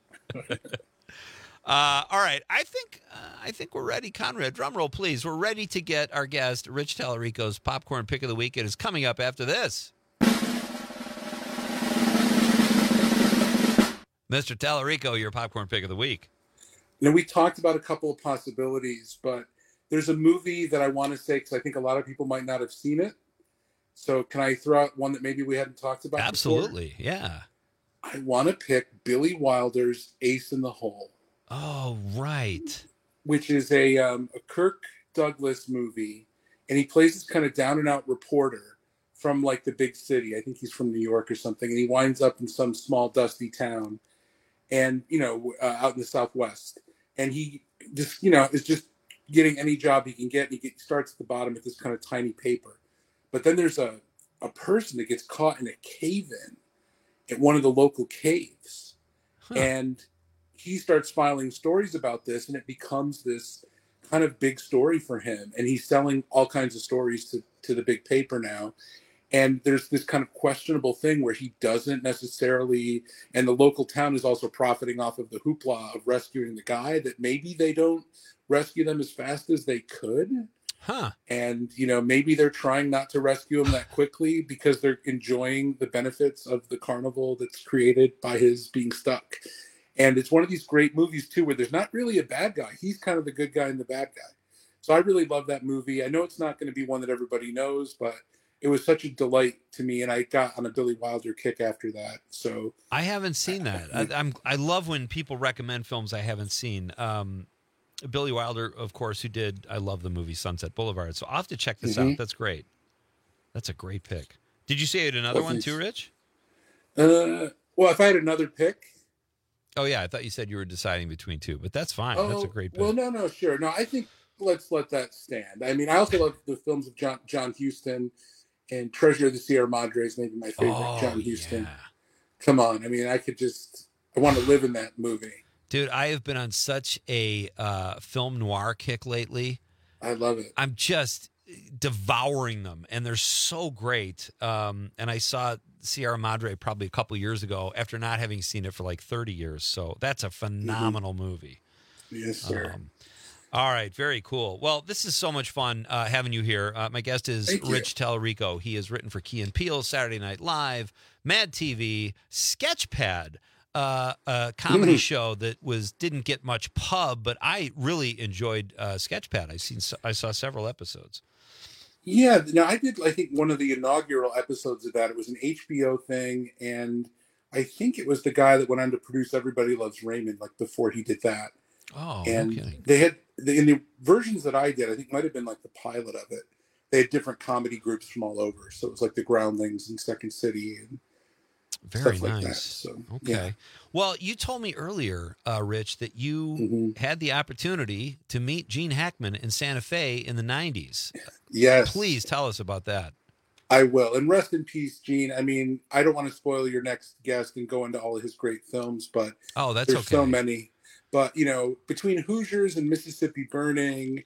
Uh, all right, I think uh, I think we're ready, Conrad. Drum roll, please. We're ready to get our guest, Rich Tallarico's popcorn pick of the week. It is coming up after this. Mister Tallarico, your popcorn pick of the week. You know, we talked about a couple of possibilities, but there's a movie that I want to say because I think a lot of people might not have seen it. So can I throw out one that maybe we hadn't talked about Absolutely, before? yeah. I want to pick Billy Wilder's Ace in the Hole. Oh, right. Which is a, um, a Kirk Douglas movie, and he plays this kind of down-and-out reporter from, like, the big city. I think he's from New York or something, and he winds up in some small, dusty town, and, you know, uh, out in the Southwest. And he just, you know, is just getting any job he can get, and he get, starts at the bottom at this kind of tiny paper. But then there's a, a person that gets caught in a cave-in at one of the local caves. Huh. And he starts filing stories about this, and it becomes this kind of big story for him. And he's selling all kinds of stories to, to the big paper now. And there's this kind of questionable thing where he doesn't necessarily, and the local town is also profiting off of the hoopla of rescuing the guy, that maybe they don't rescue them as fast as they could. Huh. And, you know, maybe they're trying not to rescue him that quickly because they're enjoying the benefits of the carnival that's created by his being stuck. And it's one of these great movies, too, where there's not really a bad guy. He's kind of the good guy and the bad guy. So I really love that movie. I know it's not going to be one that everybody knows, but it was such a delight to me, and I got on a Billy Wilder kick after that. So I haven't seen that. I, I'm I love when people recommend films I haven't seen. Um, Billy Wilder, of course, who did I love the movie Sunset Boulevard. So I'll have to check this mm-hmm. out. That's great. That's a great pick. Did you say you had another well, one too, Rich? Uh, well, if I had another pick. Oh yeah, I thought you said you were deciding between two, but that's fine. Oh, that's a great pick. Well, no, no, sure. No, I think let's let that stand. I mean, I also love the films of John John Huston, and Treasure of the Sierra Madre is maybe my favorite oh, John Huston. Yeah. Come on. I mean, I could just, I want to live in that movie. Dude, I have been on such a uh, film noir kick lately. I love it. I'm just devouring them, and they're so great. Um, and I saw Sierra Madre probably a couple years ago after not having seen it for like thirty years. So that's a phenomenal mm-hmm. movie. Yes, sir. Um, all right, very cool. Well, this is so much fun uh, having you here. Uh, my guest is Thank Rich you. Tallarico. He has written for Key and Peele, Saturday Night Live, Mad T V, Sketchpad, uh, a comedy Mm-hmm. show that was didn't get much pub, but I really enjoyed uh, Sketchpad. I seen I saw several episodes. Yeah, no, I did. I think one of the inaugural episodes of that. It was an H B O thing, and I think it was the guy that went on to produce Everybody Loves Raymond. Like before he did that. Oh, and no kidding. They had in the versions that I did. I think might have been like the pilot of it. They had different comedy groups from all over. So it was like the Groundlings and Second City and Very stuff nice. like that. So, okay. yeah. Well, you told me earlier, uh, Rich, that you Mm-hmm. had the opportunity to meet Gene Hackman in Santa Fe in the nineties. Yes. Please tell us about that. I will. And rest in peace, Gene. I mean, I don't want to spoil your next guest and go into all of his great films, but oh, that's there's okay. so many. But, you know, between Hoosiers and Mississippi Burning,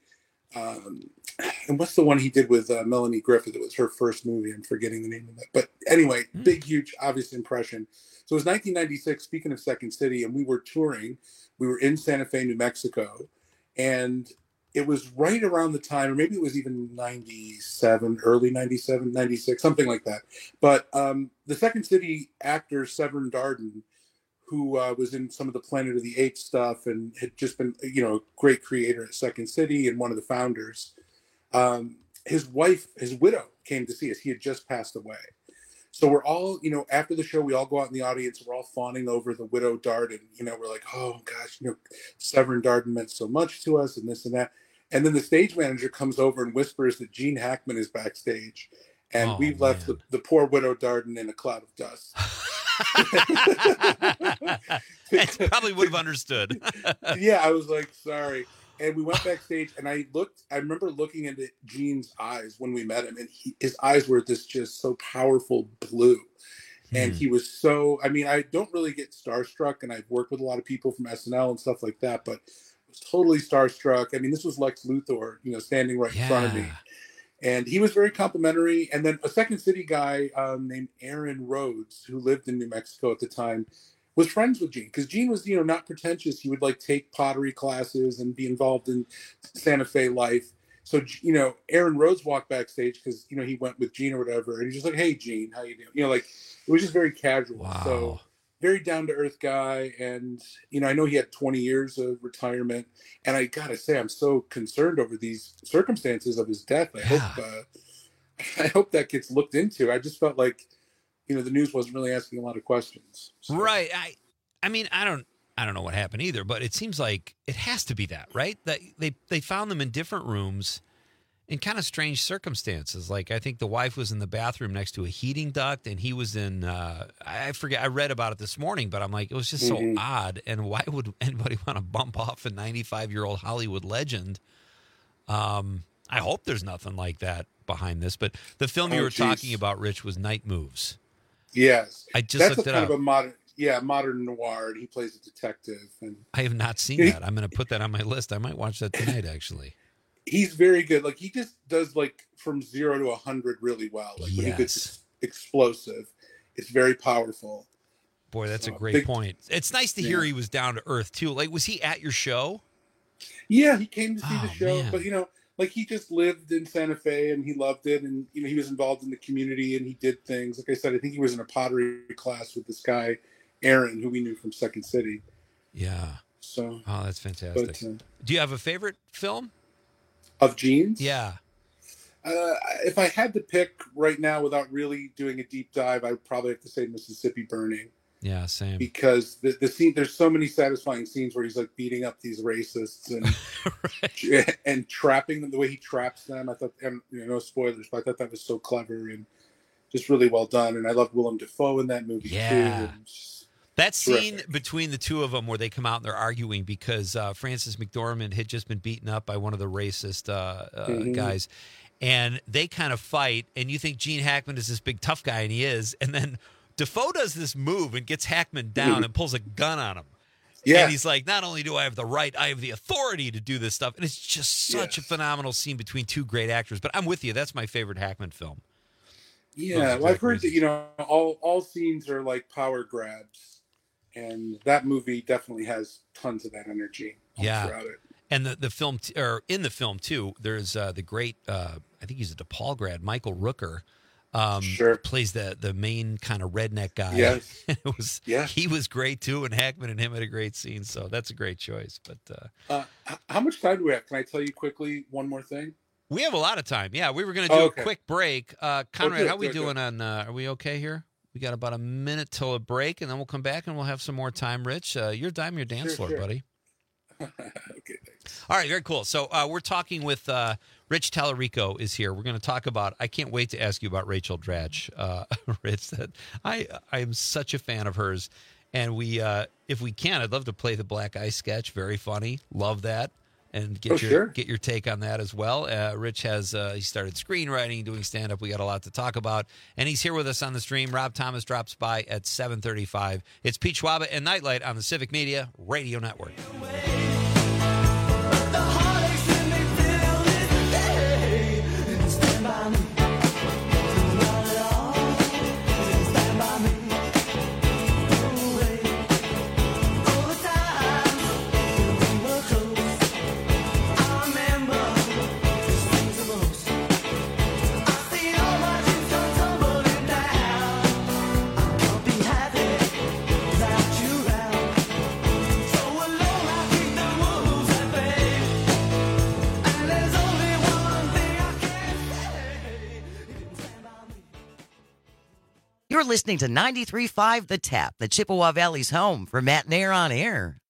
um, and what's the one he did with uh, Melanie Griffith? It was her first movie. I'm forgetting the name of it. But anyway, mm. big, huge, obvious impression. So it was nineteen ninety-six, speaking of Second City, and we were touring. We were in Santa Fe, New Mexico. And it was right around the time, or maybe it was even ninety-seven, early ninety-seven, ninety-six, something like that. But um, the Second City actor, Severn Darden, who uh, was in some of the Planet of the Apes stuff and had just been, you know, a great creator at Second City and one of the founders. Um, his wife, his widow, came to see us. He had just passed away. So we're all, you know, after the show, we all go out in the audience. We're all fawning over the widow Darden. You know, we're like, oh, gosh, you know, Severn Darden meant so much to us and this and that. And then the stage manager comes over and whispers that Gene Hackman is backstage. And Oh, we've left the, the poor widow Darden in a cloud of dust. It probably would have understood. Yeah, I was like, sorry. And we went backstage, and I looked. I remember looking into Gene's eyes when we met him, and he, his eyes were this just so powerful blue. And he was so. I mean, I don't really get starstruck, and I've worked with a lot of people from S N L and stuff like that, but I was totally starstruck. I mean, this was Lex Luthor, you know, standing right Yeah. in front of me, and he was very complimentary. And then a Second City guy um, named Aaron Rhodes, who lived in New Mexico at the time, was friends with Gene, because Gene was, you know, not pretentious. He would like take pottery classes and be involved in Santa Fe life. So, you know, Aaron Rhodes walked backstage because, you know, he went with Gene or whatever. And he's just like, hey, Gene, how you doing? You know, like, it was just very casual. Wow. So very down to earth guy. And, you know, I know he had twenty years of retirement. And I got to say, I'm so concerned over these circumstances of his death. I Yeah. hope, uh, I hope that gets looked into. I just felt like, you know, the news wasn't really asking a lot of questions. So. Right. I I mean, I don't I don't know what happened either, but it seems like it has to be that, right? That they they found them in different rooms in kind of strange circumstances. Like I think the wife was in the bathroom next to a heating duct, and he was in uh I forget I read about it this morning, but I'm like, it was just so Mhm. odd. And why would anybody want to bump off a ninety-five-year-old Hollywood legend? Um I hope there's nothing like that behind this, but the film you Oh, were geez. talking about, Rich, was Night Moves. Yes. I just That's looked a it kind up. of a modern, yeah, modern noir, and he plays a detective. And I have not seen that. I'm going to put that on my list. I might watch that tonight, actually. he's very good. Like, he just does, like, from zero to a hundred really well. Like, when he gets Yes. explosive, it's very powerful. Boy, that's a So, great big- point. It's nice to hear Yeah. he was down to earth, too. Like, was he at your show? Yeah, he came to see Oh, the show, man. but, you know, like, he just lived in Santa Fe, and he loved it, and, you know, he was involved in the community, and he did things. Like I said, I think he was in a pottery class with this guy, Aaron, who we knew from Second City. Yeah. So, Oh, that's fantastic. but, uh, Do you have a favorite film? of Gene's? Yeah. Uh, if I had to pick right now without really doing a deep dive, I would probably have to say Mississippi Burning. Yeah, same. Because the, the scene, there's so many satisfying scenes where he's like beating up these racists and right. and trapping them, the way he traps them. I thought, and you know, no spoilers, but I thought that was so clever and just really well done. And I loved Willem Dafoe in that movie Yeah. too. And just That scene terrific. between the two of them where they come out and they're arguing because uh, Francis McDormand had just been beaten up by one of the racist uh, uh, Mhm. guys. And they kind of fight, and you think Gene Hackman is this big tough guy, and he is. And then Defoe does this move and gets Hackman down Mhm. and pulls a gun on him. Yeah. And he's like, not only do I have the right, I have the authority to do this stuff. And it's just such a Yes. phenomenal scene between two great actors. But I'm with you. That's my favorite Hackman film. Yeah, Those well, I've exact heard that, reasons. you know, all all scenes are like power grabs, and that movie definitely has tons of that energy all Yeah. throughout it. And the, the film, t- or in the film too, there's uh, the great, uh, I think he's a DePaul grad, Michael Rooker, um, Sure. plays the the main kind of redneck guy. Yes. it was, Yeah. he was great too, and Hackman and him had a great scene. So that's a great choice. But uh, Uh, h- how much time do we have? Can I tell you quickly one more thing? we have a lot of time. Yeah, we were going to do Oh, okay. a quick break. Uh, Conrad, good, how we good, doing on? Uh, are we okay here? We got about a minute till a break, and then we'll come back and we'll have some more time. Rich, uh, your dime, your dance Sure, floor, sure. buddy. Okay, thanks. All right, very cool. So uh, we're talking with uh, Rich Tallarico is here. We're going to talk about. I can't wait to ask you about Rachel Dratch, uh, Rich. That I I am such a fan of hers, and we uh, if we can, I'd love to play the Black Ice sketch. Very funny, love that, and get Oh, your sure. get your take on that as well. Uh, Rich has uh, he started screenwriting, doing stand up. We got a lot to talk about, and he's here with us on the stream. Rob Thomas drops by at seven thirty-five. It's Pete Schwaba and Nightlight on the Civic Media Radio Network. You're listening to ninety-three point five The Tap, the Chippewa Valley's home for Matt Nair on air.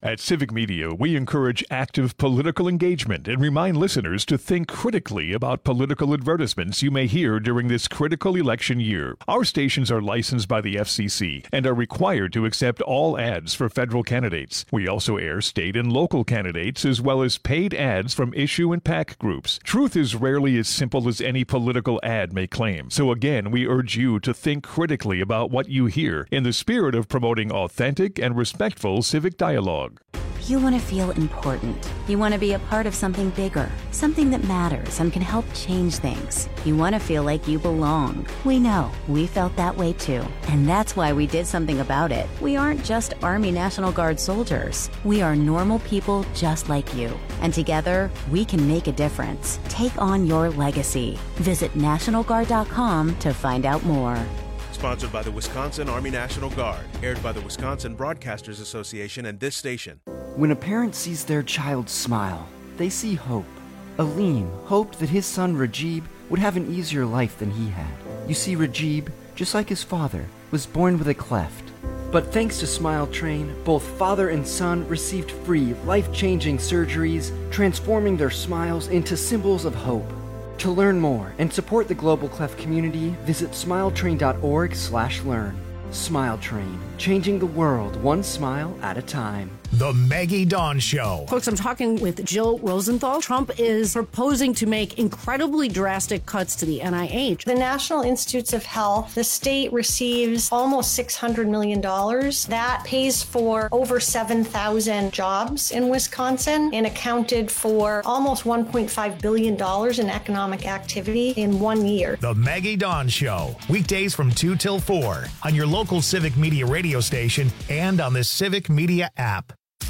At Civic Media, we encourage active political engagement and remind listeners to think critically about political advertisements you may hear during this critical election year. Our stations are licensed by the F C C and are required to accept all ads for federal candidates. We also air state and local candidates as well as paid ads from issue and PAC groups. Truth is rarely as simple as any political ad may claim. So again, we urge you to think critically about what you hear in the spirit of promoting authentic and respectful civic dialogue. You want to feel important. You want to be a part of something bigger, something that matters and can help change things. You want to feel like you belong. We know. We felt that way too. And that's why we did something about it. We aren't just Army National Guard soldiers. We are normal people just like you. And together, we can make a difference. Take on your legacy. Visit National Guard dot com to find out more. Sponsored by the Wisconsin Army National Guard. Aired by the Wisconsin Broadcasters Association and this station. When a parent sees their child smile, they see hope. Aleem hoped that his son Rajib would have an easier life than he had. You see, Rajib, just like his father, was born with a cleft. But thanks to Smile Train, both father and son received free, life-changing surgeries, transforming their smiles into symbols of hope. To learn more and support the Global Cleft community, visit smiletrain.org slash learn. Smile Train, changing the world one smile at a time. The Maggie Dawn Show. Folks, I'm talking with Jill Rosenthal. Trump is proposing to make incredibly drastic cuts to the N I H. The National Institutes of Health, the state receives almost six hundred million dollars. That pays for over seven thousand jobs in Wisconsin and accounted for almost one point five billion dollars in economic activity in one year. The Maggie Dawn Show. Weekdays from two till four on your local Civic Media radio station and on the Civic Media app.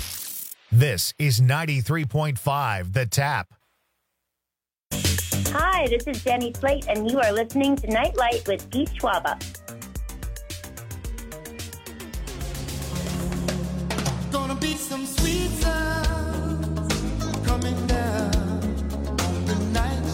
This is ninety-three point five The Tap. Hi, this is Jenny Slate, and you are listening to Nightlight with Pete Schwaba. Gonna be some sweet sounds coming down on the night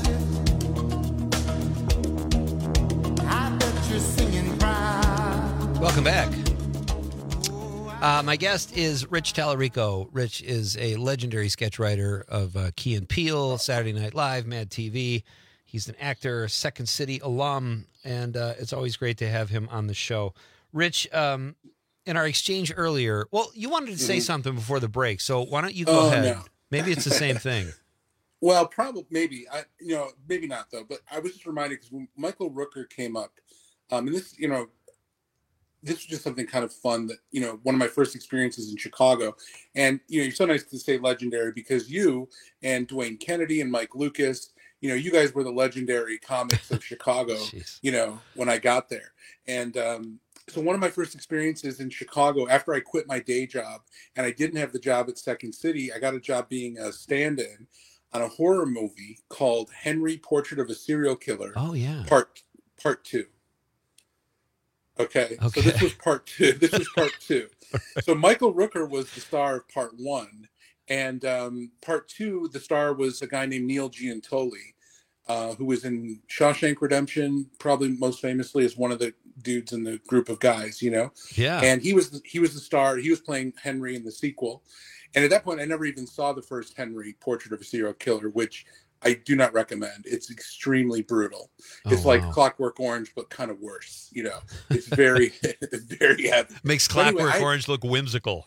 shift. I bet you're singing proud. Welcome back. Uh, my guest is Rich Tallarico. Rich is a legendary sketch writer of uh, Key and Peele, Saturday Night Live, Mad T V. He's an actor, Second City alum, and uh, it's always great to have him on the show. Rich, um, in our exchange earlier, well, you wanted to say mm-hmm. something before the break, so why don't you go oh, ahead? No. Maybe it's the same thing. Well, probably, maybe. I, you know, maybe not, though. But I was just reminded because when Michael Rooker came up, um, and this, you know, this was just something kind of fun that, you know, one of my first experiences in Chicago. And, you know, you're so nice to say legendary because you and Dwayne Kennedy and Mike Lucas, you know, you guys were the legendary comics of Chicago, you know, when I got there. And um, so one of my first experiences in Chicago, after I quit my day job and I didn't have the job at Second City, I got a job being a stand-in on a horror movie called Henry, Portrait of a Serial Killer. Oh, yeah. Part, part two. Okay. okay, so this was part two. This was part two. So Michael Rooker was the star of part one. And um, part two, the star was a guy named Neil Giantoli, uh, who was in Shawshank Redemption, probably most famously as one of the dudes in the group of guys, you know? Yeah. And he was he was the star. He was playing Henry in the sequel. And at that point, I never even saw the first Henry, Portrait of a Serial Killer, which I do not recommend. It's extremely brutal. Oh, it's like wow. Clockwork Orange, but kind of worse. You know, it's very, very heavy. Makes But anyway, Clockwork I- Orange look whimsical.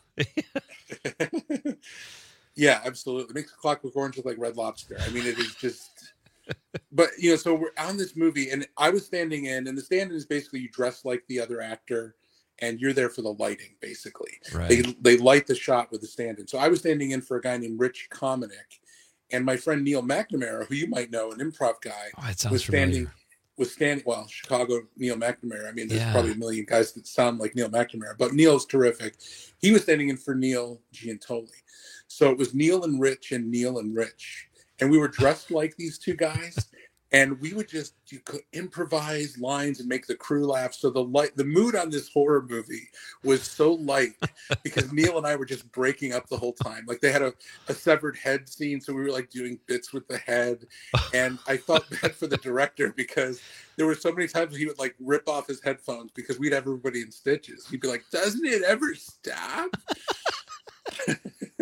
Yeah, absolutely. It makes Clockwork Orange look like Red Lobster. I mean, it is just. But you know, so we're on this movie, and I was standing in, and the stand-in is basically you dress like the other actor, and you're there for the lighting, basically. Right. They they light the shot with the stand-in. So I was standing in for a guy named Rich Kominick, and my friend Neil McNamara, who you might know, an improv guy, Oh, it sounds was standing. familiar. Was standing. Well, Chicago Neil McNamara. I mean, there's Yeah. probably a million guys that sound like Neil McNamara, but Neil's terrific. He was standing in for Neil Giantoli. So it was Neil and Rich and Neil and Rich. And we were dressed like these two guys. And we would just you could improvise lines and make the crew laugh. So the light, the mood on this horror movie was so light because Neil and I were just breaking up the whole time. Like they had a, a severed head scene. So we were like doing bits with the head. And I felt bad for the director because there were so many times he would like rip off his headphones because we'd have everybody in stitches. He'd be like, doesn't it ever stop?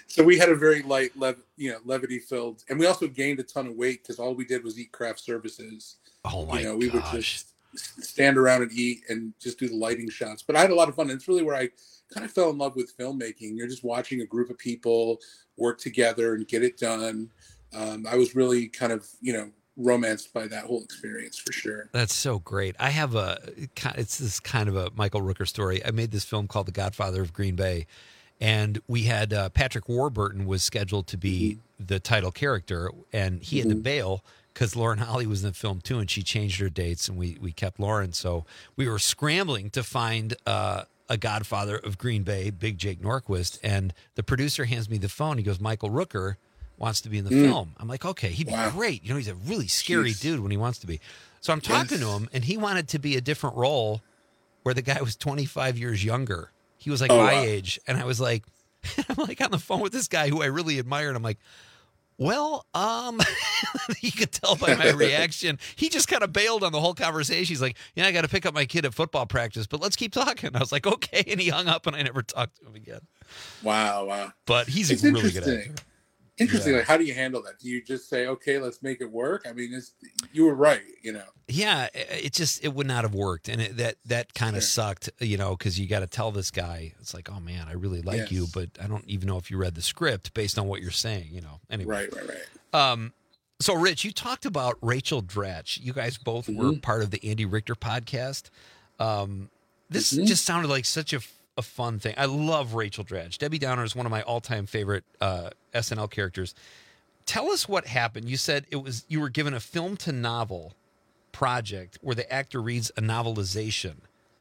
So we had a very light, lev- you know, levity-filled, and we also gained a ton of weight because all we did was eat craft services. Oh my You know, we gosh. would just stand around and eat and just do the lighting shots. But I had a lot of fun. And it's really where I kind of fell in love with filmmaking. You're just watching a group of people work together and get it done. Um, I was really kind of, you know, romanced by that whole experience for sure. That's so great. I have a, it's this kind of a Michael Rooker story. I made this film called The Godfather of Green Bay, and we had uh, Patrick Warburton was scheduled to be mm-hmm. the title character, and he mm-hmm. had to bail because Lauren Holly was in the film too, and she changed her dates, and we we kept Lauren. So we were scrambling to find uh, a Godfather of Green Bay, Big Jake Norquist, and the producer hands me the phone. He goes, Michael Rooker wants to be in the mm. film. I'm like, okay, he'd be wow. great. You know, he's a really scary Jeez. dude when he wants to be. So I'm talking yes. to him, and he wanted to be a different role where the guy was twenty-five years younger. He was like oh, my wow. age, and I was like, I'm like on the phone with this guy who I really admire, and I'm like, well, um, you could tell by my reaction, he just kind of bailed on the whole conversation. He's like, yeah, I got to pick up my kid at football practice, but let's keep talking. I was like, okay, and he hung up, and I never talked to him again. Wow, wow. But he's it's a really good actor. Interesting. Yeah. Like, how do you handle that? Do you just say, okay, let's make it work? I mean, it's, you were right, you know. Yeah, it just, it would not have worked. And it, that, that kind of sure. sucked, you know, because you got to tell this guy, it's like, oh man, I really like yes. you, but I don't even know if you read the script based on what you're saying, you know. Anyway. Right, right, right. Um, so Rich, you talked about Rachel Dratch. You guys both mm-hmm. were part of the Andy Richter podcast. Um, this mm-hmm. just sounded like such a, a fun thing. I love Rachel Dratch. Debbie Downer is one of my all-time favorite uh, S N L characters. Tell us what happened. You said it was you were given a film to novel project where the actor reads a novelization.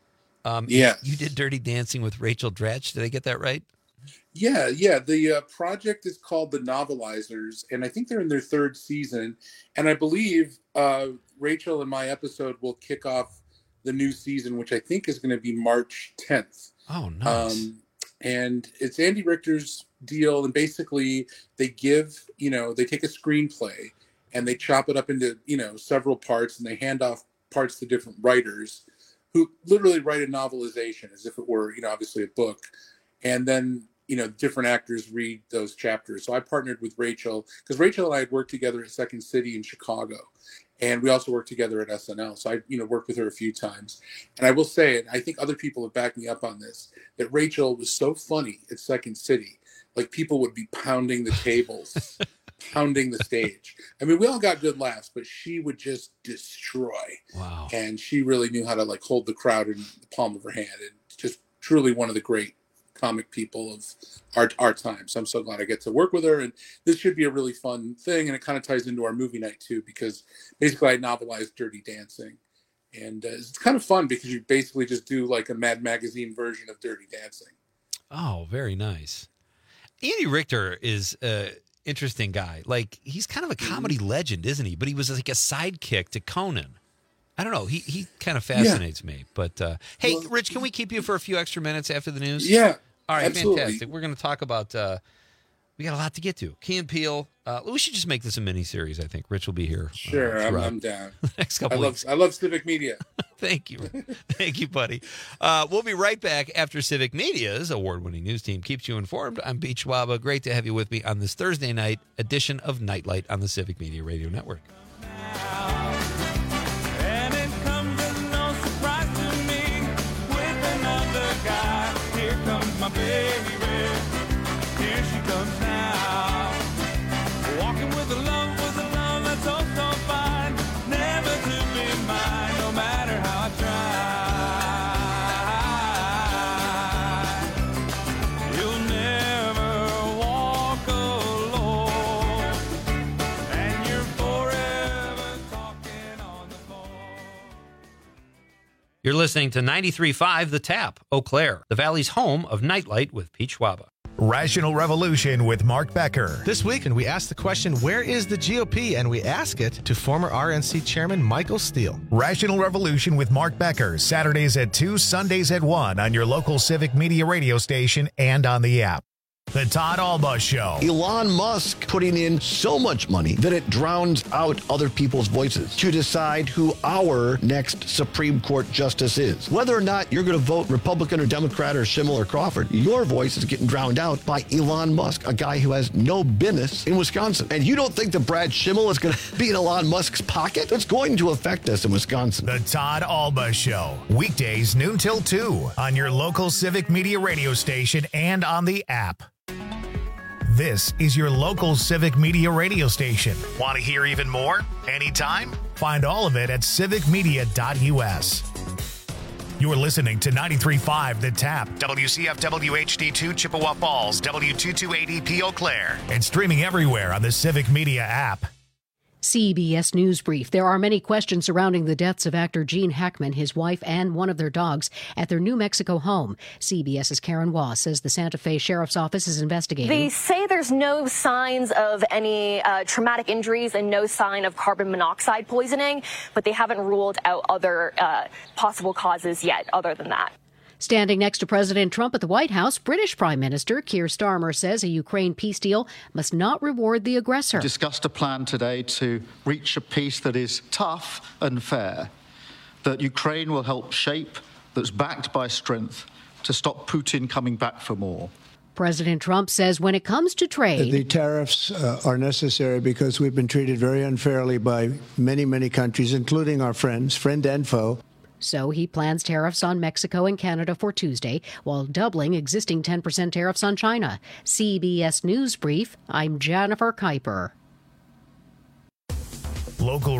Um, yeah, you, you did Dirty Dancing with Rachel Dratch. Did I get that right? Yeah, yeah. The uh, project is called The Novelizers, and I think they're in their third season. And I believe uh, Rachel and my episode will kick off the new season, which I think is going to be March tenth. Oh, nice. Um, and it's Andy Richter's deal, and basically they give, you know, they take a screenplay and they chop it up into, you know, several parts, and they hand off parts to different writers who literally write a novelization as if it were, you know, obviously a book. And then, you know, different actors read those chapters. So I partnered with Rachel because Rachel and I had worked together at Second City in Chicago. And we also worked together at S N L. So I, you know, worked with her a few times. And I will say, and I think other people have backed me up on this, that Rachel was so funny at Second City. Like, people would be pounding the tables, pounding the stage. I mean, we all got good laughs, but she would just destroy. Wow. And she really knew how to, like, hold the crowd in the palm of her hand. And just truly one of the great comic people of our, our time. So I'm so glad I get to work with her, and this should be a really fun thing. And it kind of ties into our movie night too, because basically I novelized Dirty Dancing, and uh, it's kind of fun because you basically just do like a Mad Magazine version of Dirty Dancing. Oh, very nice. Andy Richter is a interesting guy. Like, he's kind of a comedy mm-hmm. legend, isn't he? But he was like a sidekick to Conan. I don't know. He he kind of fascinates yeah. me. But uh, hey, well, Rich, can we keep you for a few extra minutes after the news? Yeah. All right, absolutely. Fantastic. We're going to talk about, uh, we got a lot to get to. Key and Peele. Uh, we should just make this a mini-series, I think. Rich will be here. Sure, uh, I'm, I'm down. Next couple I love, weeks. I love Civic Media. Thank you. Thank you, buddy. Uh, we'll be right back after Civic Media's award-winning news team keeps you informed. I'm Pete Schwaba. Great to have you with me on this Thursday night edition of Nightlight on the Civic Media Radio Network. And it comes as no surprise to me with another guy. Here comes my baby. Here she comes now. Walking with a love, with a love that's so, so fine. Never to be mine, no matter how I try. You'll never walk alone. And you're forever talking on the phone. You're listening to ninety-three point five The Tap, Eau Claire, the Valley's home of Nightlight with Pete Schwaba. Rational Revolution with Mark Becker. This week, and we ask the question, where is the G O P? And we ask it to former R N C Chairman Michael Steele. Rational Revolution with Mark Becker, Saturdays at two, Sundays at one on your local Civic Media radio station and on the app. The Todd Alba Show. Elon Musk putting in so much money that it drowns out other people's voices to decide who our next Supreme Court justice is. Whether or not you're going to vote Republican or Democrat or Schimmel or Crawford, your voice is getting drowned out by Elon Musk, a guy who has no business in Wisconsin. And you don't think that Brad Schimmel is going to be in Elon Musk's pocket? It's going to affect us in Wisconsin. The Todd Alba Show. Weekdays noon till two on your local Civic Media radio station and on the app. This is your local Civic Media radio station. Want to hear even more? Anytime? Find all of it at civic media dot u s. You're listening to ninety-three point five The Tap, W C F W H D two Chippewa Falls, W two two eight E P Eau Claire, and streaming everywhere on the Civic Media app. C B S News Brief. There are many questions surrounding the deaths of actor Gene Hackman, his wife, and one of their dogs at their New Mexico home. CBS's Karen Waugh says the Santa Fe Sheriff's Office is investigating. They say there's no signs of any uh, traumatic injuries and no sign of carbon monoxide poisoning, but they haven't ruled out other uh, possible causes yet other than that. Standing next to President Trump at the White House, British Prime Minister Keir Starmer says a Ukraine peace deal must not reward the aggressor. We discussed a plan today to reach a peace that is tough and fair, that Ukraine will help shape, that's backed by strength, to stop Putin coming back for more. President Trump says when it comes to trade, the tariffs uh, are necessary because we've been treated very unfairly by many, many countries, including our friends, friend and foe. So he plans tariffs on Mexico and Canada for Tuesday, while doubling existing ten percent tariffs on China. C B S News Brief, I'm Jennifer Kuiper. Local